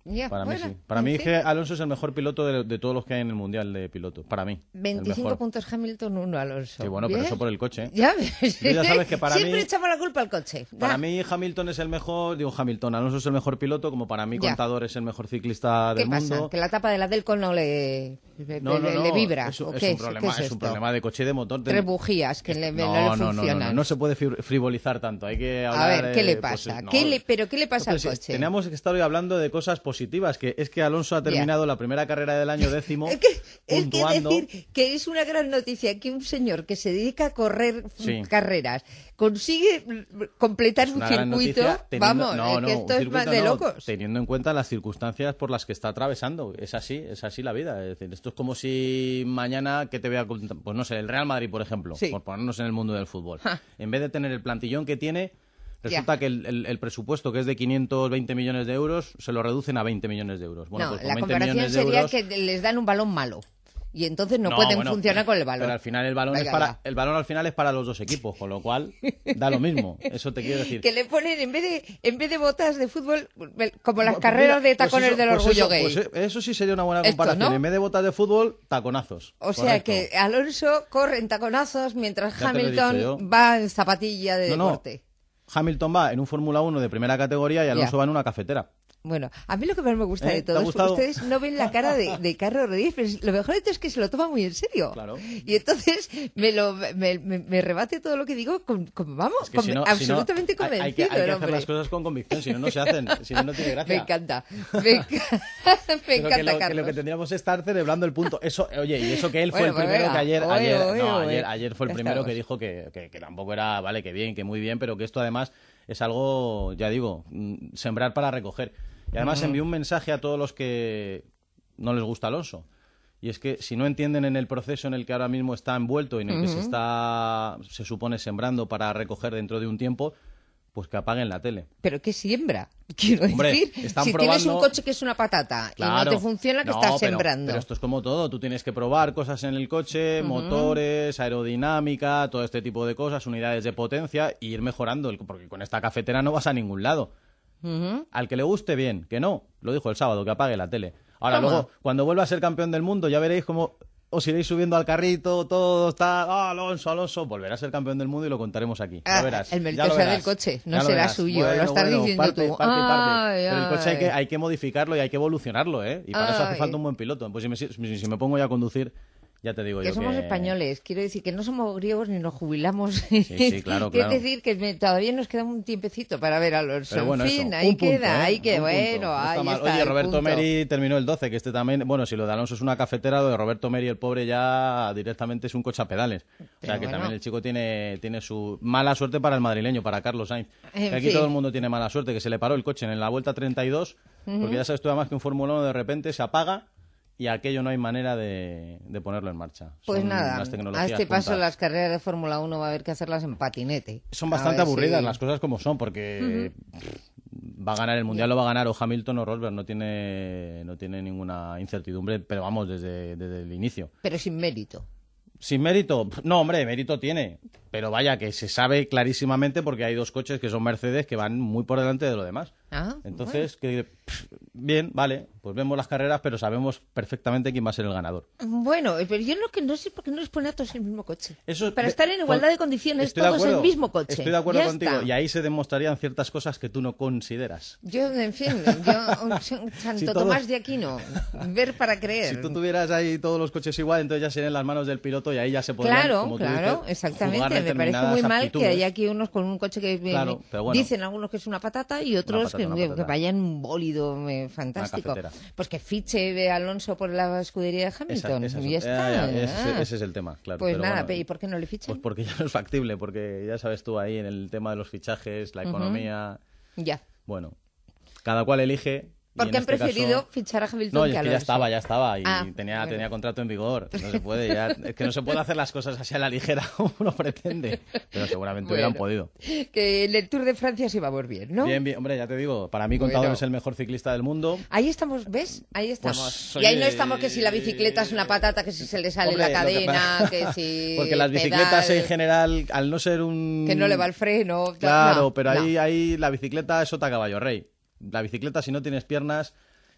Ya, para bueno, mí sí. Para mí en fin. que Alonso es el mejor piloto de, de todos los que hay en el Mundial de pilotos. Para mí. veinticinco puntos Hamilton, uno Alonso. Sí, bueno, Bien. pero eso por el coche. Ya, Tú ya sabes que para siempre mí... echamos la culpa al coche. Para Da. mí Hamilton es el mejor, digo Hamilton, Alonso es el mejor piloto, como para mí Ya. Contador es el mejor ciclista ¿Qué del pasa? mundo. ¿Que la tapa de la Delco no le, le, No, no, le- no, le vibra? Es, un- ¿O es qué un es, problema, ¿qué es es, esto? un problema de coche y de motor. Tres bujías que le, no, no le no, no, no, funcionan. no, no se puede fri- frivolizar tanto. Hay que A hablar. ver, ¿qué le eh, pues, pasa? no. ¿Qué le, ¿Pero qué le pasa No, al pero si coche? Teníamos que estar hoy hablando de cosas positivas, que es que Alonso ha terminado la primera carrera del año décimo Es que puntuando. decir que es una gran noticia que un señor que se dedica a correr Sí. carreras consigue mm, completar Es un una gran circuito. noticia teniendo- Vamos, no, es no, que un esto es más circuito de no, locos. Teniendo en cuenta las circunstancias por las que está atravesando. Es así, es así la vida. Es decir, esto es como si mañana, que te voy a contar? Pues no sé, el Real Madrid, por ejemplo, Sí. por ponernos en el mundo del fútbol. Ja. En vez de tener el plantillón que tiene, resulta Ya. que el, el- el presupuesto, que es de quinientos veinte millones de euros, se lo reducen a veinte millones de euros. Bueno, no, pues con la veinte comparación millones de sería euros... que les dan un balón malo y entonces no, No, pueden bueno, funcionar con el Pero balón. al final el balón Venga, es para ya. el balón al final es para los dos equipos, con lo cual da lo mismo. Eso te quiero decir. Que le ponen, en vez de en vez de botas de fútbol, como las Pues carreras mira, de pues tacones eso- del pues orgullo eso- gay. pues e- eso sí sería una buena Esto, comparación. ¿no? En vez de botas de fútbol, taconazos. O sea Correcto. que Alonso corre en taconazos mientras Ya te lo he dicho Hamilton yo. va en zapatilla de No, no. deporte. Hamilton va en un Fórmula uno de primera categoría y Alonso Ya. va en una cafetera. Bueno, a mí lo que más me gusta ¿Eh? de ¿Te ha todo es que gustado? ustedes no ven la cara de, de Carlos Rodríguez, pero lo mejor de todo es que se lo toma muy en serio. Claro. Y entonces me lo me, me- me rebate todo lo que digo con, con- vamos, Es que con- si no- si no, absolutamente hay- convencido. hay, que, hay que el hacer hombre. las cosas con convicción, si no, no se hacen. Si no, no tiene gracia. Me encanta, me, enca- me Pero encanta que lo, que Carlos. lo que tendríamos es estar celebrando el punto. Eso, oye, y eso que él fue Bueno, el pues primero venga. que ayer, Oye, ayer, oye, no, oye. ayer, ayer fue el Ya primero estamos. que dijo que, que, que tampoco era, vale, que bien, que muy bien, pero que esto además es algo, ya digo, mm, sembrar para recoger. Y además Ujú. envió un mensaje a todos los que no les gusta Alonso. Y es que si no entienden en el proceso en el que ahora mismo está envuelto y en el que se Ujú. está, se supone, sembrando para recoger dentro de un tiempo, pues que apaguen la tele. Pero ¿qué siembra? Quiero Hombre, decir, están si tienes un probando- coche que es una patata y no te funciona, que No, estás pero- sembrando? Pero esto es como todo, tú tienes que probar cosas en el coche, Ujú. motores, aerodinámica, todo este tipo de cosas, unidades de potencia, y ir mejorando, el- porque con esta cafetera no vas a ningún lado. Ujú. Al que le guste, bien, que no, lo dijo el sábado, que apague la tele. Ahora, ¿Cómo? luego, cuando vuelva a ser campeón del mundo, ya veréis cómo os iréis subiendo al carrito, todo está, ah, Alonso, Alonso, volverá a ser campeón del mundo y lo contaremos aquí. Ah, ya verás. el ya mérito lo será verás. del coche, no Ya lo será verás. suyo, lo Bueno, estás bueno, diciendo parte, tú. parte, parte. Ay, Pero el coche hay que, ay. hay que modificarlo y hay que evolucionarlo, ¿eh? Y para eso hace Ay. falta un buen piloto. Pues si me, si, si me pongo ya a conducir, ya te digo Que yo somos que... españoles, quiero decir que no somos griegos ni nos jubilamos. sí, claro, Quiero claro. decir que me- todavía nos queda un tiempecito para ver a Alonso. Pero bueno, en fin, eso, ahí un punto, queda, ¿eh? ahí queda. Un punto. Bueno, No está ahí mal. está. Oye, el Roberto punto. Meri terminó el doce, que este también, bueno, si lo de Alonso es una cafetera, lo de Roberto Meri, el pobre, ya directamente es un coche a pedales. O sea, Pero que bueno. también el chico tiene, tiene su mala suerte para el madrileño, para Carlos Sainz. En Que aquí fin. todo el mundo tiene mala suerte, que se le paró el coche en la vuelta treinta y dos, Ujú. porque ya sabes tú además que un Fórmula uno de repente se apaga y aquello no hay manera de, de ponerlo en marcha. Pues Son nada, las a tecnologías este paso puntas. las carreras de Fórmula uno va a haber que hacerlas en patinete. Son A bastante ver aburridas si- las cosas como son, porque va a ganar el Mundial, lo va a ganar o Hamilton o Rosberg, no tiene, no tiene ninguna incertidumbre, pero vamos, desde, desde el inicio. Pero sin mérito. ¿Sin mérito? No, hombre, mérito tiene, pero vaya que se sabe clarísimamente porque hay dos coches que son Mercedes que van muy por delante de lo demás. Ah, Entonces, que pff, bien, vale, pues vemos las carreras, pero sabemos perfectamente quién va a ser el ganador. Bueno, pero yo no, que no sé por qué no les pone a todos en el mismo coche. Eso, Para de- estar en igualdad con- de condiciones, Estoy de todos en acuerdo, el mismo coche. Estoy de acuerdo Ya contigo. está. Y ahí se demostrarían ciertas cosas que tú no consideras. Yo, en fin, yo, un Santo Si todo- Tomás de Aquino, ver para creer. Si tú tuvieras ahí todos los coches igual, entonces ya serían las manos del piloto y ahí ya se podrían, Claro, como tú claro, dices, exactamente. jugar Me parece determinadas muy mal que aptitudes. haya aquí unos con un coche que eh, Claro, pero bueno. dicen algunos que es una patata y otros patata, que, una que patata. vayan un bólido eh, fantástico. cafetera. Pues que fiche de Alonso por la escudería de Hamilton. Esa- esa- y ya está. ya, ya, ese, Ah. ese es el tema, claro. Pues pero nada, bueno, ¿y por qué no le fichan? Pues porque ya no es factible, porque ya sabes tú ahí en el tema de los fichajes, la Ujú. economía... Ya. Bueno, cada cual elige... y Porque en han este preferido caso- fichar a Hamilton No, que y a es que Alonso. ya estaba, ya estaba, y Ah, tenía, bueno. tenía contrato en vigor. No se puede, ya, es que no se puede hacer las cosas así a la ligera como uno pretende, pero seguramente hubieran Bueno. podido. Que en el Tour de Francia sí vamos bien, ¿no? Bien, bien, hombre, ya te digo, para mí Contador Bueno. es el mejor ciclista del mundo. Ahí estamos, ¿ves? Ahí estamos. Pues, y ahí oye, no estamos que si la bicicleta es una patata, que si se le sale Hombre, la lo que cadena, pasa- que, si Porque las el bicicletas pedal, en general, al no ser un... que no le va el freno. Claro, no, pero no. ahí, ahí la bicicleta es otra caballo rey. La bicicleta, si no tienes piernas,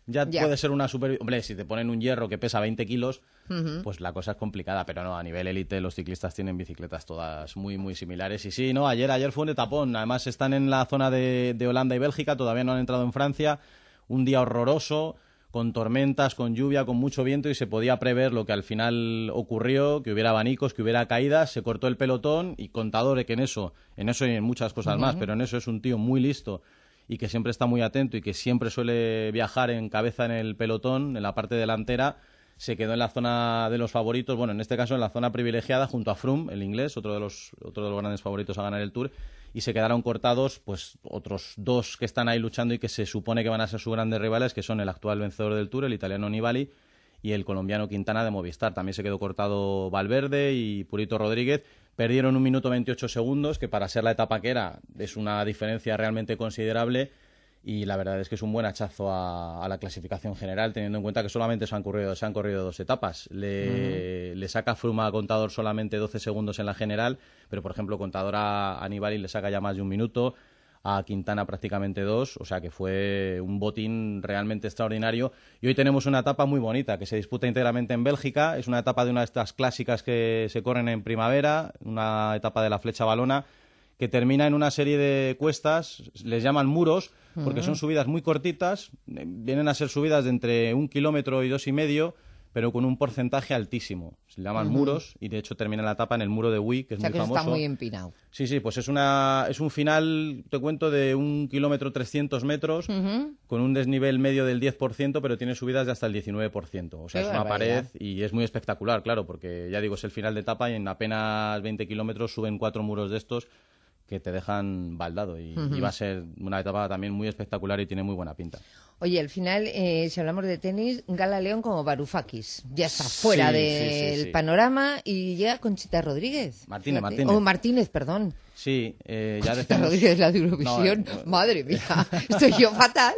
ya, Ya. puede ser una super... Hombre, si te ponen un hierro que pesa veinte kilos, Ujú. pues la cosa es complicada, pero no, a nivel élite los ciclistas tienen bicicletas todas muy, muy similares. Y sí, no, ayer, ayer fue un etapón, además están en la zona de, de Holanda y Bélgica, todavía no han entrado en Francia, un día horroroso, con tormentas, con lluvia, con mucho viento, y se podía prever lo que al final ocurrió, que hubiera abanicos, que hubiera caídas, se cortó el pelotón, y Contador, que en eso, en eso y en muchas cosas Ujú. más, pero en eso es un tío muy listo y que siempre está muy atento y que siempre suele viajar en cabeza en el pelotón, en la parte delantera, se quedó en la zona de los favoritos, bueno, en este caso en la zona privilegiada junto a Froome, el inglés, otro de los, otro de los grandes favoritos a ganar el Tour, y se quedaron cortados pues otros dos que están ahí luchando y que se supone que van a ser sus grandes rivales, que son el actual vencedor del Tour, el italiano Nibali, y el colombiano Quintana de Movistar. También se quedó cortado Valverde y Purito Rodríguez. Perdieron un minuto veintiocho segundos, que para ser la etapa que era es una diferencia realmente considerable, y la verdad es que es un buen hachazo a, a la clasificación general, teniendo en cuenta que solamente se han corrido, se han corrido dos etapas. Le, uh-huh. le saca Froome a Contador solamente doce segundos en la general, pero por ejemplo Contador a, a Nibali le saca ya más de un minuto, a Quintana prácticamente dos, o sea que fue un botín realmente extraordinario. Y hoy tenemos una etapa muy bonita que se disputa íntegramente en Bélgica, es una etapa de una de estas clásicas que se corren en primavera, una etapa de la Flecha Valona, que termina en una serie de cuestas, les llaman muros, porque uh-huh. son subidas muy cortitas, vienen a ser subidas de entre un kilómetro y dos y medio, pero con un porcentaje altísimo. Se llaman uh-huh. muros, y de hecho termina la etapa en el muro de Huy, que es o sea, muy que famoso. Está muy empinado. Sí, sí, pues es una es un final, te cuento, de un kilómetro trescientos metros, uh-huh. con un desnivel medio del diez por ciento, pero tiene subidas de hasta el diecinueve por ciento. O sea, Qué es una barbaridad. pared y es muy espectacular, claro, porque ya digo, es el final de etapa y en apenas veinte kilómetros suben cuatro muros de estos que te dejan baldado, y, uh-huh. y va a ser una etapa también muy espectacular y tiene muy buena pinta. Oye, al final, eh, si hablamos de tenis, Gala León como Varoufakis. Ya está fuera Sí, del sí, sí, sí. panorama, y llega Conchita Rodríguez. Martínez, Fíjate. Martínez. Oh, Martínez, perdón. Sí, eh, ya Conchita decíamos... Rodríguez, la de Eurovisión. No, eh, Madre mía, estoy yo fatal.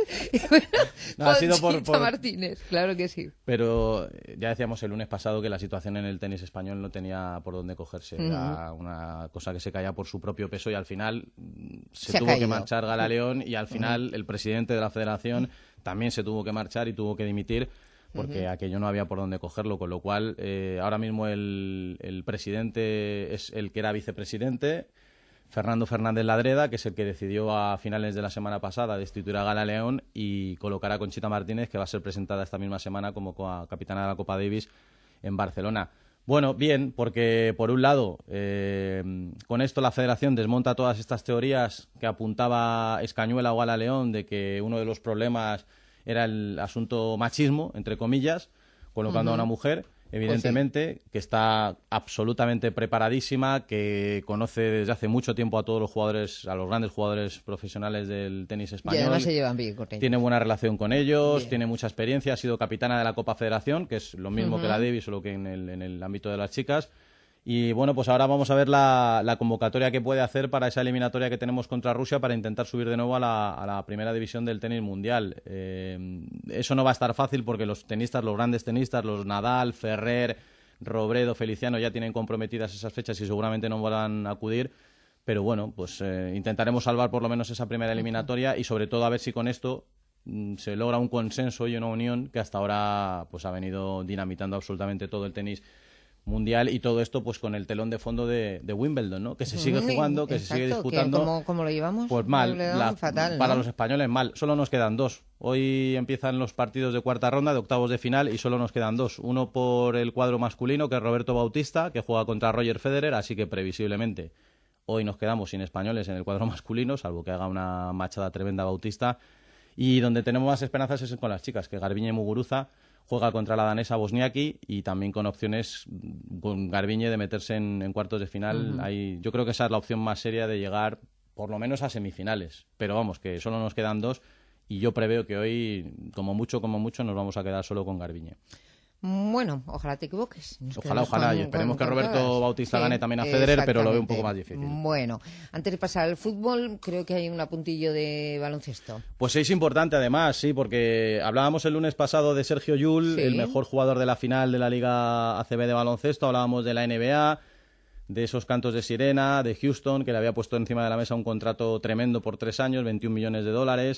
No, ha sido por- Conchita por- Martínez, claro que sí. Pero eh, ya decíamos el lunes pasado que la situación en el tenis español no tenía por dónde cogerse. Ujú. Era una cosa que se caía por su propio peso, y al final mm, se, Se ha tuvo que caído. marchar Gala León, y al final el presidente de la federación también se tuvo que marchar y tuvo que dimitir, porque Ujú. aquello no había por dónde cogerlo, con lo cual eh, ahora mismo el, el presidente es el que era vicepresidente, Fernando Fernández Ladreda, que es el que decidió a finales de la semana pasada destituir a Gala León y colocar a Conchita Martínez, que va a ser presentada esta misma semana como co- capitana de la Copa Davis en Barcelona. Bueno, bien, porque por un lado, eh, con esto la Federación desmonta todas estas teorías que apuntaba Escañuela o Gala León de que uno de los problemas era el asunto machismo, entre comillas, colocando Ujú. a una mujer, evidentemente, que está absolutamente preparadísima, que conoce desde hace mucho tiempo a todos los jugadores, a los grandes jugadores profesionales del tenis Y español. además se llevan bien con ellos. Tiene buena relación con ellos, Bien. tiene mucha experiencia, ha sido capitana de la Copa Federación, que es lo mismo Ujú. que la Davis, solo que en el, en el ámbito de las chicas. Y bueno, pues ahora vamos a ver la, la convocatoria que puede hacer para esa eliminatoria que tenemos contra Rusia, para intentar subir de nuevo a la, a la primera división del tenis mundial. Eh, eso no va a estar fácil, porque los tenistas, los grandes tenistas, los Nadal, Ferrer, Robredo, Feliciano, ya tienen comprometidas esas fechas y seguramente no van a acudir. Pero bueno, pues eh, intentaremos salvar por lo menos esa primera eliminatoria, y sobre todo a ver si con esto mm, se logra un consenso y una unión que hasta ahora pues ha venido dinamitando absolutamente todo el tenis mundial, y todo esto pues con el telón de fondo de, de Wimbledon, ¿no? Que se sigue Ujú, jugando, que exacto, se sigue que disputando. ¿Cómo, cómo lo llevamos? Pues mal, Wimbledon, la- fatal, para ¿no? los españoles mal. Solo nos quedan dos. Hoy empiezan los partidos de cuarta ronda, de octavos de final, y solo nos quedan dos. Uno por el cuadro masculino, que es Roberto Bautista, que juega contra Roger Federer, así que previsiblemente hoy nos quedamos sin españoles en el cuadro masculino, salvo que haga una machada tremenda Bautista. Y donde tenemos más esperanzas es con las chicas, que Garbiñe Muguruza juega contra la danesa Bosniaki, y también con opciones con Garbiñe de meterse en, en cuartos de final. Ujú. Ahí, yo creo que esa es la opción más seria de llegar por lo menos a semifinales. Pero vamos, que solo nos quedan dos, y yo preveo que hoy, como mucho, como mucho, nos vamos a quedar solo con Garbiñe. Bueno, ojalá te equivoques. Nos Ojalá, quedamos ojalá, con- y esperemos con- que con Roberto todas. Bautista Sí, gane también a Federer, pero lo veo un poco más exactamente. difícil. Bueno, antes de pasar al fútbol, creo que hay un apuntillo de baloncesto. Pues es importante además, sí, porque hablábamos el lunes pasado de Sergio Llull, Sí. el mejor jugador de la final de la Liga A C B de baloncesto, hablábamos de la N B A, de esos cantos de sirena, de Houston, que le había puesto encima de la mesa un contrato tremendo por tres años, veintiún millones de dólares,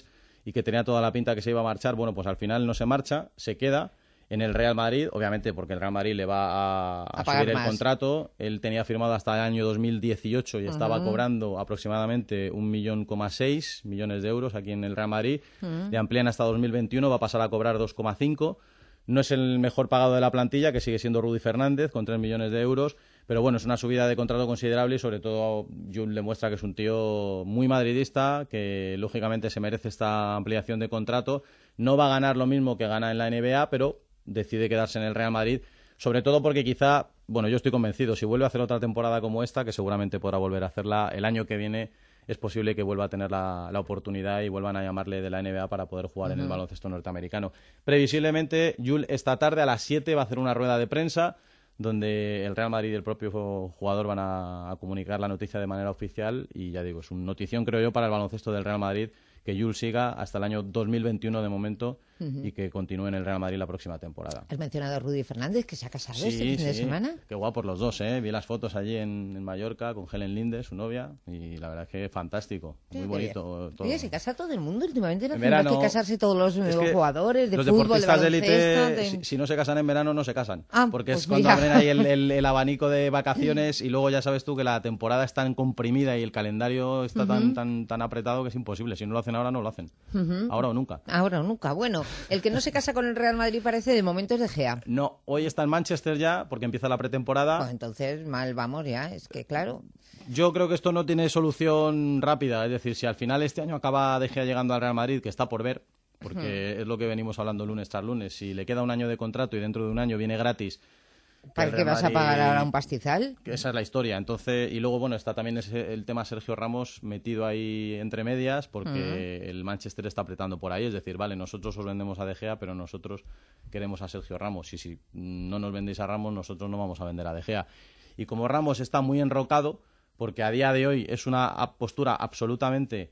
y que tenía toda la pinta que se iba a marchar, bueno, pues al final no se marcha, se queda en el Real Madrid, obviamente porque el Real Madrid le va a, a, a subir el más. contrato. Él tenía firmado hasta el año dos mil dieciocho y uh-huh. estaba cobrando aproximadamente un millón coma seis millones de euros aquí en el Real Madrid. Uh-huh. Le amplían hasta dos mil veintiuno, va a pasar a cobrar dos coma cinco. No es el mejor pagado de la plantilla, que sigue siendo Rudy Fernández, con tres millones de euros. Pero bueno, es una subida de contrato considerable y sobre todo Jul demuestra que es un tío muy madridista, que lógicamente se merece esta ampliación de contrato. No va a ganar lo mismo que gana en la N B A, pero decide quedarse en el Real Madrid, sobre todo porque quizá, bueno, yo estoy convencido, si vuelve a hacer otra temporada como esta, que seguramente podrá volver a hacerla el año que viene, es posible que vuelva a tener la, la oportunidad y vuelvan a llamarle de la N B A para poder jugar uh-huh. en el baloncesto norteamericano. Previsiblemente, Jul esta tarde a las siete va a hacer una rueda de prensa donde el Real Madrid y el propio jugador van a, a comunicar la noticia de manera oficial y ya digo, es una notición creo yo para el baloncesto del Real Madrid, que Jul siga hasta el año dos mil veintiuno de momento uh-huh. y que continúe en el Real Madrid la próxima temporada. ¿Has mencionado a Rudy Fernández, que se ha casado sí, este fin sí, de semana? Qué guapos los dos, ¿eh? Vi las fotos allí en, en Mallorca con Helen Linde, su novia, y la verdad es que fantástico, muy sí, bonito todo. Oye, se casa todo el mundo últimamente, no en tienen verano, que casarse todos los es que jugadores de los fútbol, deportistas de de baloncesto... élite, de... si, si no se casan en verano, no se casan, ah, porque pues es cuando mira. abren ahí el, el, el abanico de vacaciones y luego ya sabes tú que la temporada es tan comprimida y el calendario está uh-huh. tan, tan, tan apretado que es imposible, si no lo hacen ahora, no lo hacen. Uh-huh. Ahora o nunca. Ahora o nunca. Bueno, el que no se casa con el Real Madrid parece de momento es De Gea. No, hoy está en Manchester ya porque empieza la pretemporada. Pues entonces mal vamos ya, es que claro. Yo creo que esto no tiene solución rápida, es decir, si al final este año acaba De Gea llegando al Real Madrid, que está por ver, porque uh-huh. es lo que venimos hablando lunes tras lunes, si le queda un año de contrato y dentro de un año viene gratis... ¿Para qué vas a pagar ahora un pastizal? Esa es la historia. Entonces, y luego, bueno, está también ese, el tema Sergio Ramos metido ahí entre medias porque uh-huh. el Manchester está apretando por ahí. Es decir, vale, nosotros os vendemos a De Gea, pero nosotros queremos a Sergio Ramos. Y si no nos vendéis a Ramos, nosotros no vamos a vender a De Gea. Y como Ramos está muy enrocado, porque a día de hoy es una postura absolutamente...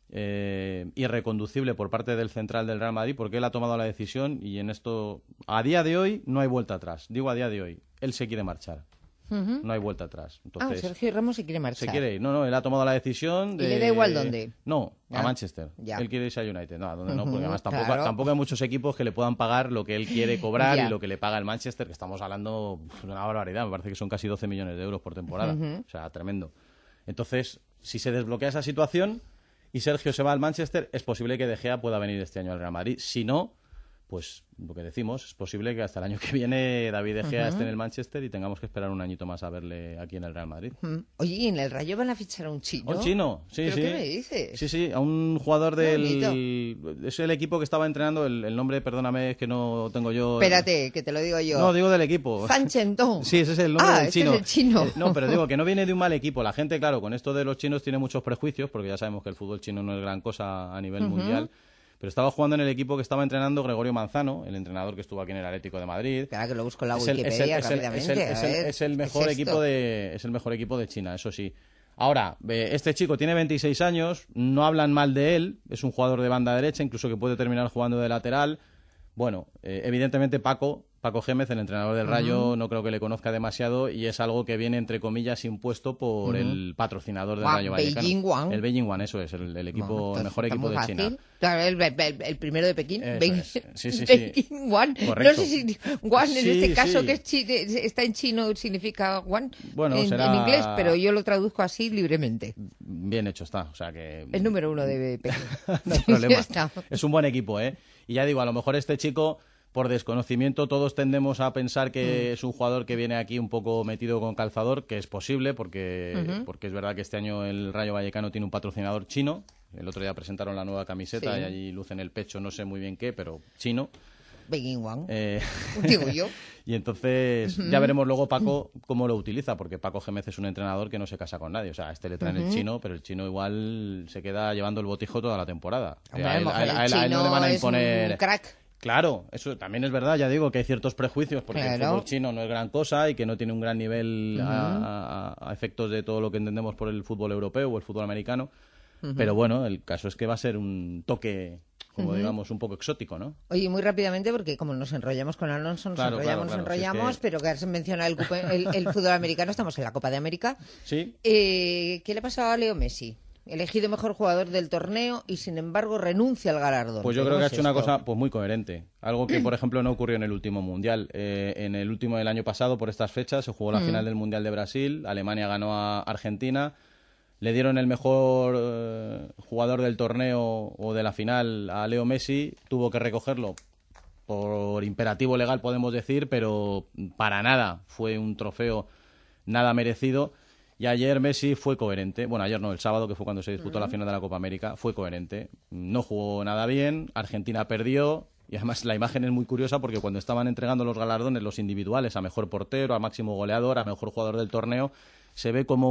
Eh, irreconducible por parte del central del Real Madrid, porque él ha tomado la decisión y en esto, a día de hoy, no hay vuelta atrás. Digo a día de hoy, él se quiere marchar. Uh-huh. No hay vuelta atrás. Entonces, ah, Sergio Ramos se quiere marchar. Se quiere ir. No, no, él ha tomado la decisión de... ¿Y le da igual dónde? No, ah, a Manchester. Ya. Él quiere irse a United. No, a donde uh-huh, no, porque además tampoco, claro. tampoco hay muchos equipos que le puedan pagar lo que él quiere cobrar y lo que le paga el Manchester, que estamos hablando de una barbaridad. Me parece que son casi doce millones de euros por temporada. Uh-huh. O sea, tremendo. Entonces, si se desbloquea esa situación... y Sergio se va al Manchester, es posible que De Gea pueda venir este año al Real Madrid. Si no, pues lo que decimos, es posible que hasta el año que viene David De Gea uh-huh. esté en el Manchester y tengamos que esperar un añito más a verle aquí en el Real Madrid. Uh-huh. Oye, ¿y en el Rayo van a fichar a un chino? ¿Un chino? Sí, ¿Pero sí. qué me dices? Sí, sí, a un jugador del... Es el equipo que estaba entrenando, el, el nombre, perdóname, es que no tengo yo... Espérate, que te lo digo yo. No, digo del equipo. Fan Chentong. Sí, ese es el nombre ah, del ese chino. es el chino. No, pero digo que no viene de un mal equipo. La gente, claro, con esto de los chinos tiene muchos prejuicios, porque ya sabemos que el fútbol chino no es gran cosa a nivel uh-huh. mundial. Pero estaba jugando en el equipo que estaba entrenando Gregorio Manzano, el entrenador que estuvo aquí en el Atlético de Madrid. Espera que lo busco en la es el, Wikipedia es el, rápidamente. Es el, es el, es el, es el mejor equipo de, es el mejor equipo de China, eso sí. Ahora, este chico tiene veintiséis años, no hablan mal de él, es un jugador de banda derecha, incluso que puede terminar jugando de lateral. Bueno, eh, evidentemente Paco... Paco Gémez, el entrenador del Rayo, uh-huh. no creo que le conozca demasiado y es algo que viene, entre comillas, impuesto por uh-huh. el patrocinador del wow, Rayo Vallecano. Beijing One. El Beijing One, eso es, el, el equipo, bueno, el mejor equipo de fácil. China. Claro, el, el, el primero de Pekín. Beijing, sí, sí, Beijing One. Correcto. No sé si One en sí, este caso, sí. que es chi, está en chino, significa One bueno, en, será... en inglés, pero yo lo traduzco así libremente. Bien hecho está, o sea que... Es número uno de Pekín. No hay problema. Es un buen equipo, ¿eh? Y ya digo, a lo mejor este chico... Por desconocimiento todos tendemos a pensar que mm. es un jugador que viene aquí un poco metido con calzador, que es posible porque, uh-huh. porque es verdad que este año el Rayo Vallecano tiene un patrocinador chino. El otro día presentaron la nueva camiseta sí. y allí luce en el pecho, no sé muy bien qué, pero chino. Beijing One. Eh... Digo yo. Y entonces uh-huh. ya veremos luego Paco cómo lo utiliza, porque Paco Gémez es un entrenador que no se casa con nadie. O sea, a este le traen uh-huh. el chino, pero el chino igual se queda llevando el botijo toda la temporada. Hombre, a, él, a, a, él, el a, él, a él no le van a imponer... Es un crack. Claro, eso también es verdad, ya digo que hay ciertos prejuicios porque claro. el fútbol chino no es gran cosa y que no tiene un gran nivel uh-huh. a, a, a efectos de todo lo que entendemos por el fútbol europeo o el fútbol americano, uh-huh. pero bueno, el caso es que va a ser un toque, como uh-huh. digamos, un poco exótico, ¿no? Oye, muy rápidamente, porque como nos enrollamos con Alonso, nos claro, enrollamos, claro, nos claro. enrollamos, si es que... pero que has mencionado el, el, el fútbol americano, estamos en la Copa de América. Sí. Eh, ¿Qué le ha pasado a Leo Messi? elegido mejor jugador del torneo y sin embargo renuncia al galardón. Pues yo creo que ha es hecho una esto? cosa pues muy coherente, algo que por ejemplo no ocurrió en el último Mundial. Eh, en el último del año pasado, por estas fechas, se jugó la Mm. final del Mundial de Brasil, Alemania ganó a Argentina, le dieron el mejor eh, jugador del torneo o de la final a Leo Messi, tuvo que recogerlo por imperativo legal, podemos decir, pero para nada fue un trofeo nada merecido. Y ayer Messi fue coherente. Bueno, ayer no, el sábado, que fue cuando se disputó la final de la Copa América, fue coherente. No jugó nada bien, Argentina perdió, y además la imagen es muy curiosa porque cuando estaban entregando los galardones, los individuales, a mejor portero, a máximo goleador, a mejor jugador del torneo, se ve como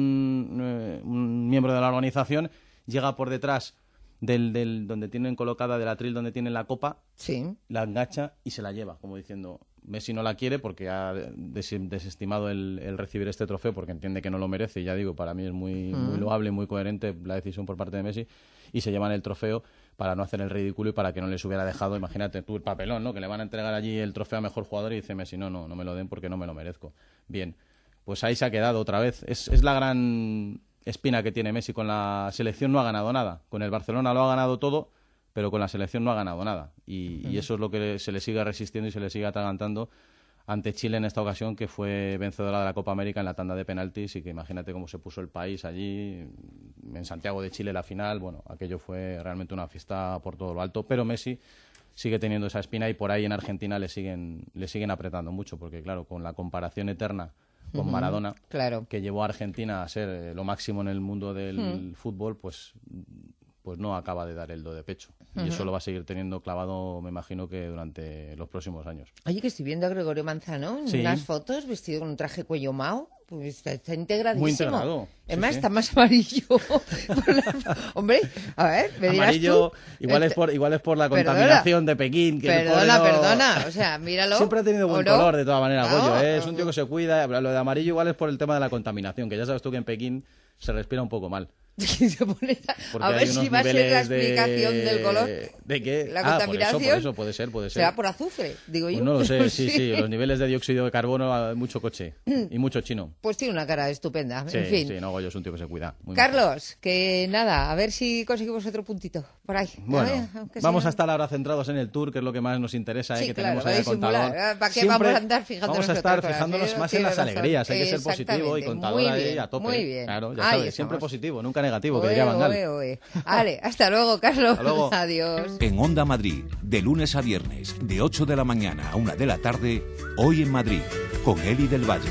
un, eh, un miembro de la organización llega por detrás del, del donde tienen colocada, del atril donde tienen la copa, sí. la engancha y se la lleva, como diciendo... Messi no la quiere porque ha des desestimado el, el recibir este trofeo porque entiende que no lo merece, y ya digo, para mí es muy, Mm. muy loable y muy coherente la decisión por parte de Messi, y se llevan el trofeo para no hacer el ridículo y para que no les hubiera dejado, imagínate tú el papelón, ¿no? Que le van a entregar allí el trofeo a mejor jugador y dice Messi, no, no, no me lo den porque no me lo merezco. Bien, pues ahí se ha quedado otra vez. Es, es la gran espina que tiene Messi con la selección, no ha ganado nada. Con el Barcelona lo ha ganado todo, pero con la selección no ha ganado nada. Y, y eso es lo que se le sigue resistiendo y se le sigue atragantando ante Chile en esta ocasión, que fue vencedora de la Copa América en la tanda de penaltis, y que imagínate cómo se puso el país allí, en Santiago de Chile la final. Bueno, aquello fue realmente una fiesta por todo lo alto, pero Messi sigue teniendo esa espina y por ahí en Argentina le siguen, le siguen apretando mucho, porque claro, con la comparación eterna con Ujú, Maradona, claro. que llevó a Argentina a ser eh, lo máximo en el mundo del Mm. fútbol, pues pues no acaba de dar el do de pecho. Y Ujú. eso lo va a seguir teniendo clavado, me imagino, que durante los próximos años. Oye, que estoy viendo a Gregorio Manzano en Sí. unas fotos vestido con un traje cuello mao. Pues está, está integradísimo. Muy integrado, sí, Además, sí. está más amarillo. Por la- Hombre, a ver, me dirás Amarillo, tú. igual es Este- por igual es por la Perdona. contaminación de Pekín. Que el Perdona, pobre no- perdona. O sea, míralo. Siempre ha tenido buen ¿o no? color, de todas maneras, Claro. Goyo, ¿eh? Es un tío que se cuida. Lo de amarillo igual es por el tema de la contaminación, que ya sabes tú que en Pekín se respira un poco mal. Se pone a- Porque a hay ver unos si va a ser la niveles de- explicación del color. ¿De qué? La Ah, por eso, contaminación. por eso, puede ser, puede ser. Será por azufre, digo Pues yo. no lo sé, sí, sí, los niveles de dióxido de carbono, hay mucho coche y mucho chino. Pues tiene una cara estupenda. Sí, en fin. sí, no, Goyo es un tío que se cuida. Muy Carlos, que nada, a ver si conseguimos otro puntito por ahí. Bueno, A ver, aunque vamos sea- a estar ahora centrados en el Tour, que es lo que más nos interesa, ¿eh? Sí, que claro, tenemos ahí hay a contador. simular. ¿Para qué Siempre vamos a andar fijándonos Vamos a en estar otras cosas? fijándonos Sí, más en tiene las razón. alegrías, hay que ser positivo y Exactamente, contador muy ahí bien, a tope. muy bien. Claro, ya Ahí sabes, estamos. siempre positivo, nunca negativo, que Oe, diría Van Gaal. oe, oe. Vale, hasta luego, Carlos. Hasta luego. Adiós. En Onda Madrid, de lunes a viernes, de ocho de la mañana a una de la tarde, Hoy en Madrid, con Eli del Valle.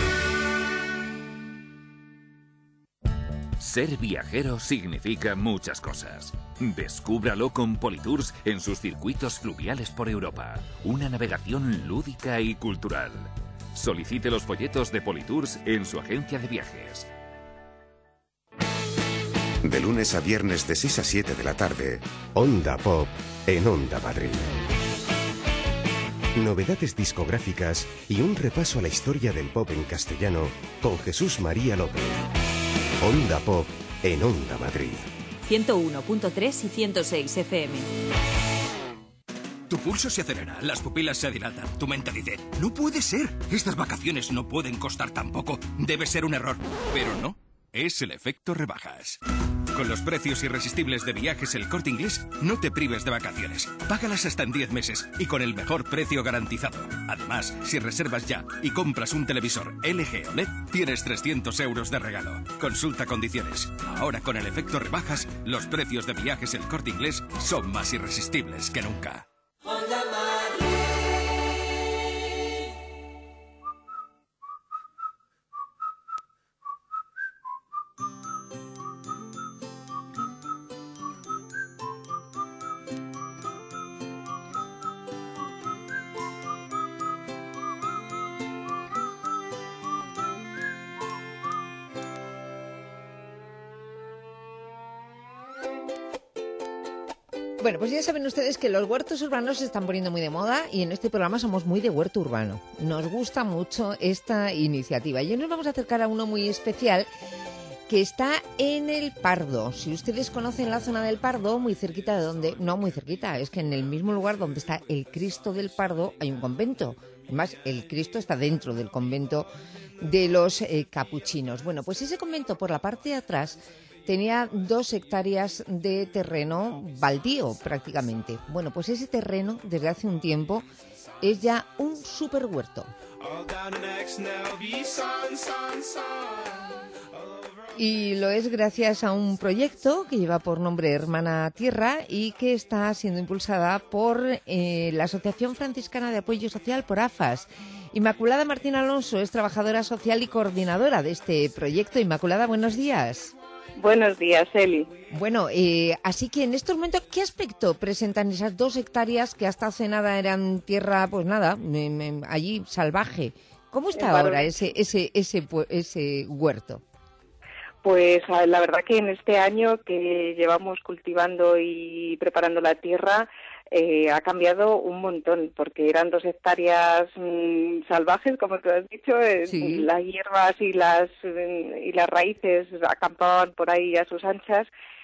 Ser viajero significa muchas cosas. Descúbralo con Politours en sus circuitos fluviales por Europa. Una navegación lúdica y cultural. Solicite los folletos de Politours en su agencia de viajes. De lunes a viernes de seis a siete de la tarde, Onda Pop en Onda Madrid. Novedades discográficas y un repaso a la historia del pop en castellano con Jesús María López. Onda Pop en Onda Madrid. ciento uno punto tres y ciento seis F M. Tu pulso se acelera, las pupilas se dilatan, tu mente dice, no puede ser, estas vacaciones no pueden costar tan poco, debe ser un error. Pero no, es el efecto rebajas. Con los precios irresistibles de Viajes El Corte Inglés, no te prives de vacaciones. Págalas hasta en diez meses y con el mejor precio garantizado. Además, si reservas ya y compras un televisor L G O L E D, tienes trescientos euros de regalo. Consulta condiciones. Ahora con el efecto rebajas, los precios de Viajes El Corte Inglés son más irresistibles que nunca. Bueno, pues ya saben ustedes que los huertos urbanos se están poniendo muy de moda y en este programa somos muy de huerto urbano. Nos gusta mucho esta iniciativa y hoy nos vamos a acercar a uno muy especial que está en el Pardo. Si ustedes conocen la zona del Pardo, muy cerquita de donde... No, muy cerquita, es que en el mismo lugar donde está el Cristo del Pardo hay un convento. Además, el Cristo está dentro del convento de los eh, capuchinos. Bueno, pues ese convento por la parte de atrás tenía dos hectáreas de terreno baldío prácticamente. Bueno, pues ese terreno desde hace un tiempo es ya un super huerto. Y lo es gracias a un proyecto que lleva por nombre Hermana Tierra y que está siendo impulsada por eh, la Asociación Franciscana de Apoyo Social, por AFAS. Inmaculada Martín Alonso es trabajadora social y coordinadora de este proyecto. Inmaculada, buenos días. Buenos días, Eli. Bueno, eh, así que en estos momentos, ¿qué aspecto presentan esas dos hectáreas que hasta hace nada eran tierra, pues nada, me, me, allí salvaje? ¿Cómo está Para... ahora ese, ese, ese, ese huerto? Pues la verdad que en este año que llevamos cultivando y preparando la tierra eh, ha cambiado un montón, porque eran dos hectáreas mmm, salvajes, como tú has dicho, eh, sí. Las hierbas y las, y las raíces acampaban por ahí a sus anchas,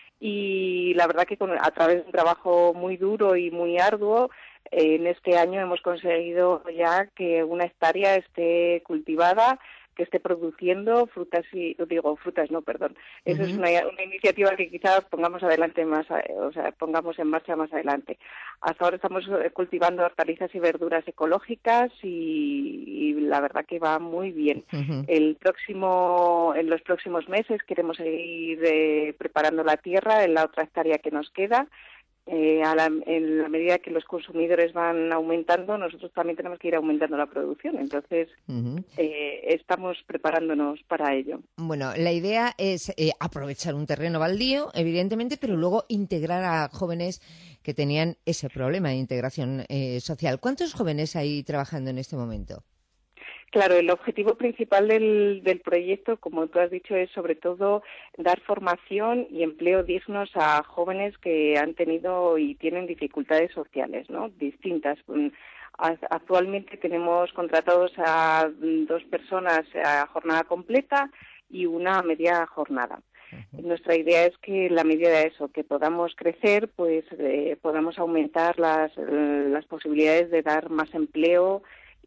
y la verdad que con, a través de un trabajo muy duro y muy arduo, eh, en este año hemos conseguido ya que una hectárea esté cultivada, que esté produciendo frutas y digo frutas no perdón eso uh-huh. es una, una iniciativa que quizás pongamos adelante más o sea pongamos en marcha más adelante. Hasta ahora estamos cultivando hortalizas y verduras ecológicas y, y la verdad que va muy bien. Uh-huh. El próximo en los próximos meses queremos seguir eh, preparando la tierra en la otra hectárea que nos queda. Eh, a la, en la medida que los consumidores van aumentando, nosotros también tenemos que ir aumentando la producción. Entonces, uh-huh. eh, estamos preparándonos para ello. Bueno, la idea es eh, aprovechar un terreno baldío, evidentemente, pero luego integrar a jóvenes que tenían ese problema de integración eh, social. ¿Cuántos jóvenes hay trabajando en este momento? Claro, el objetivo principal del, del proyecto, como tú has dicho, es sobre todo dar formación y empleo dignos a jóvenes que han tenido y tienen dificultades sociales, ¿no? Distintas. Actualmente tenemos contratados a dos personas a jornada completa y una a media jornada. Uh-huh. Nuestra idea es que en la medida de eso, que podamos crecer, pues eh, podamos aumentar las, las posibilidades de dar más empleo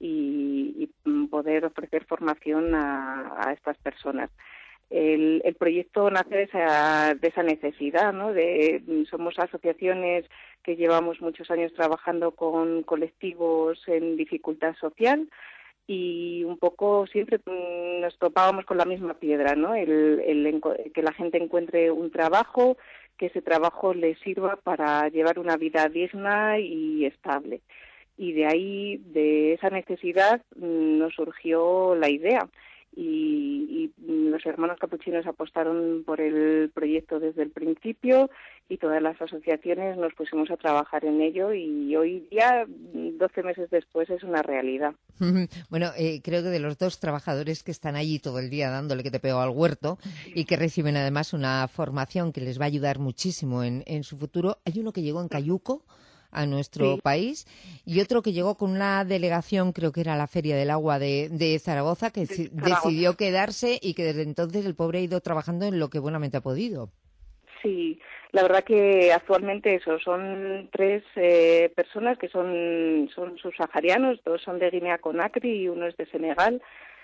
y, y poder ofrecer formación a, a estas personas. El, el proyecto nace de esa, de esa necesidad, ¿no? De, somos asociaciones que llevamos muchos años trabajando con colectivos en dificultad social y un poco siempre nos topábamos con la misma piedra, ¿no? El, el, que la gente encuentre un trabajo, que ese trabajo le sirva para llevar una vida digna y estable. Y de ahí, de esa necesidad, nos surgió la idea. Y, y los hermanos capuchinos apostaron por el proyecto desde el principio y todas las asociaciones nos pusimos a trabajar en ello y hoy día, doce meses después, es una realidad. Bueno, eh, creo que de los dos trabajadores que están allí todo el día dándole que te pego al huerto y que reciben además una formación que les va a ayudar muchísimo en, en su futuro, hay uno que llegó en Cayuco a nuestro sí. país y otro que llegó con una delegación, creo que era la Feria del Agua de, de Zaragoza, que de Zaragoza. decidió quedarse y que desde entonces el pobre ha ido trabajando en lo que buenamente ha podido. Sí, la verdad que actualmente eso, son tres eh, personas que son, son subsaharianos, dos son de Guinea-Conakry y uno es de Senegal.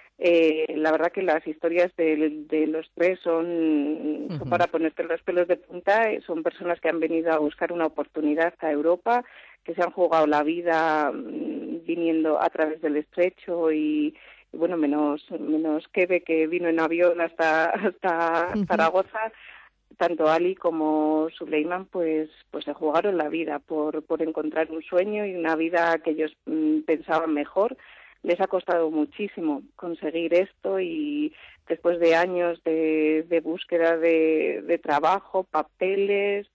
Eh, la verdad que las historias de, de los tres son, uh-huh. son para ponerte los pelos de punta. Son personas que han venido a buscar una oportunidad a Europa, que se han jugado la vida mmm, viniendo a través del estrecho y, y bueno, menos menos Kebe, que vino en avión hasta hasta uh-huh. Zaragoza. Tanto Ali como Suleiman pues pues se jugaron la vida por por encontrar un sueño y una vida que ellos mmm, pensaban mejor. Les ha costado muchísimo conseguir esto y después de años de, de búsqueda de, de trabajo, papeles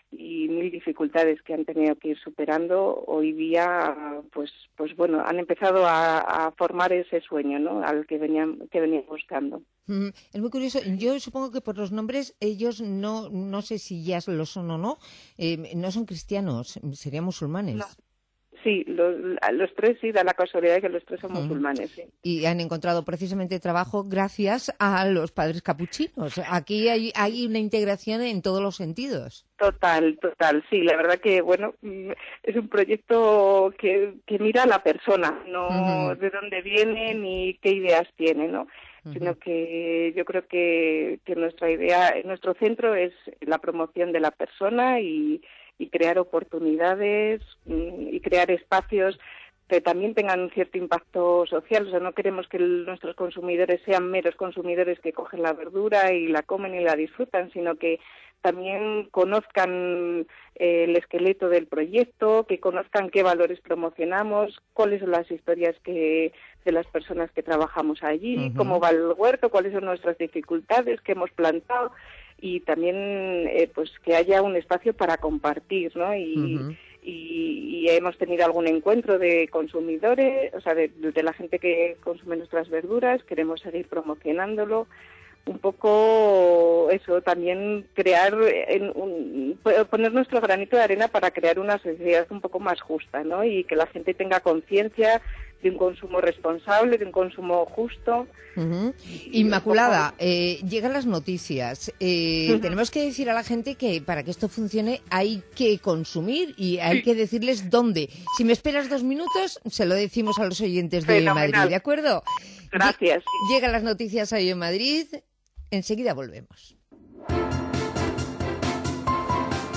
y mil dificultades que han tenido que ir superando, hoy día pues pues bueno han empezado a, a formar ese sueño, ¿no? Al que venían que venían buscando. Es muy curioso. Yo supongo que por los nombres ellos no no sé si ya lo son o no, eh, no son cristianos, serían musulmanes. No. Sí, los, los tres sí, da la casualidad de que los tres son musulmanes, sí. Y han encontrado precisamente trabajo gracias a los padres capuchinos. Aquí hay, hay una integración en todos los sentidos. Total, total, sí. La verdad que, bueno, es un proyecto que, que mira a la persona, no uh-huh. de dónde viene ni qué ideas tiene, ¿no? uh-huh. sino que yo creo que, que nuestra idea, nuestro centro es la promoción de la persona y, y crear oportunidades y crear espacios que también tengan un cierto impacto social. O sea, no queremos que el, nuestros consumidores sean meros consumidores que cogen la verdura y la comen y la disfrutan, sino que también conozcan eh, el esqueleto del proyecto, que conozcan qué valores promocionamos, cuáles son las historias que de las personas que trabajamos allí, uh-huh. cómo va el huerto, cuáles son nuestras dificultades que hemos plantado, y también eh, pues que haya un espacio para compartir, ¿no? Y, uh-huh. y, y hemos tenido algún encuentro de consumidores, o sea, de, de la gente que consume nuestras verduras, queremos seguir promocionándolo. Un poco eso, también crear, en un, poner nuestro granito de arena para crear una sociedad un poco más justa, ¿no? Y que la gente tenga conciencia de un consumo responsable, de un consumo justo. Uh-huh. Inmaculada, poco... eh, llegan las noticias. Eh, uh-huh. Tenemos que decir a la gente que para que esto funcione hay que consumir y hay sí. que decirles dónde. Si me esperas dos minutos, se lo decimos a los oyentes de Fenomenal. Madrid, ¿de acuerdo? Gracias. Llegan las noticias hoy en Madrid. Enseguida volvemos.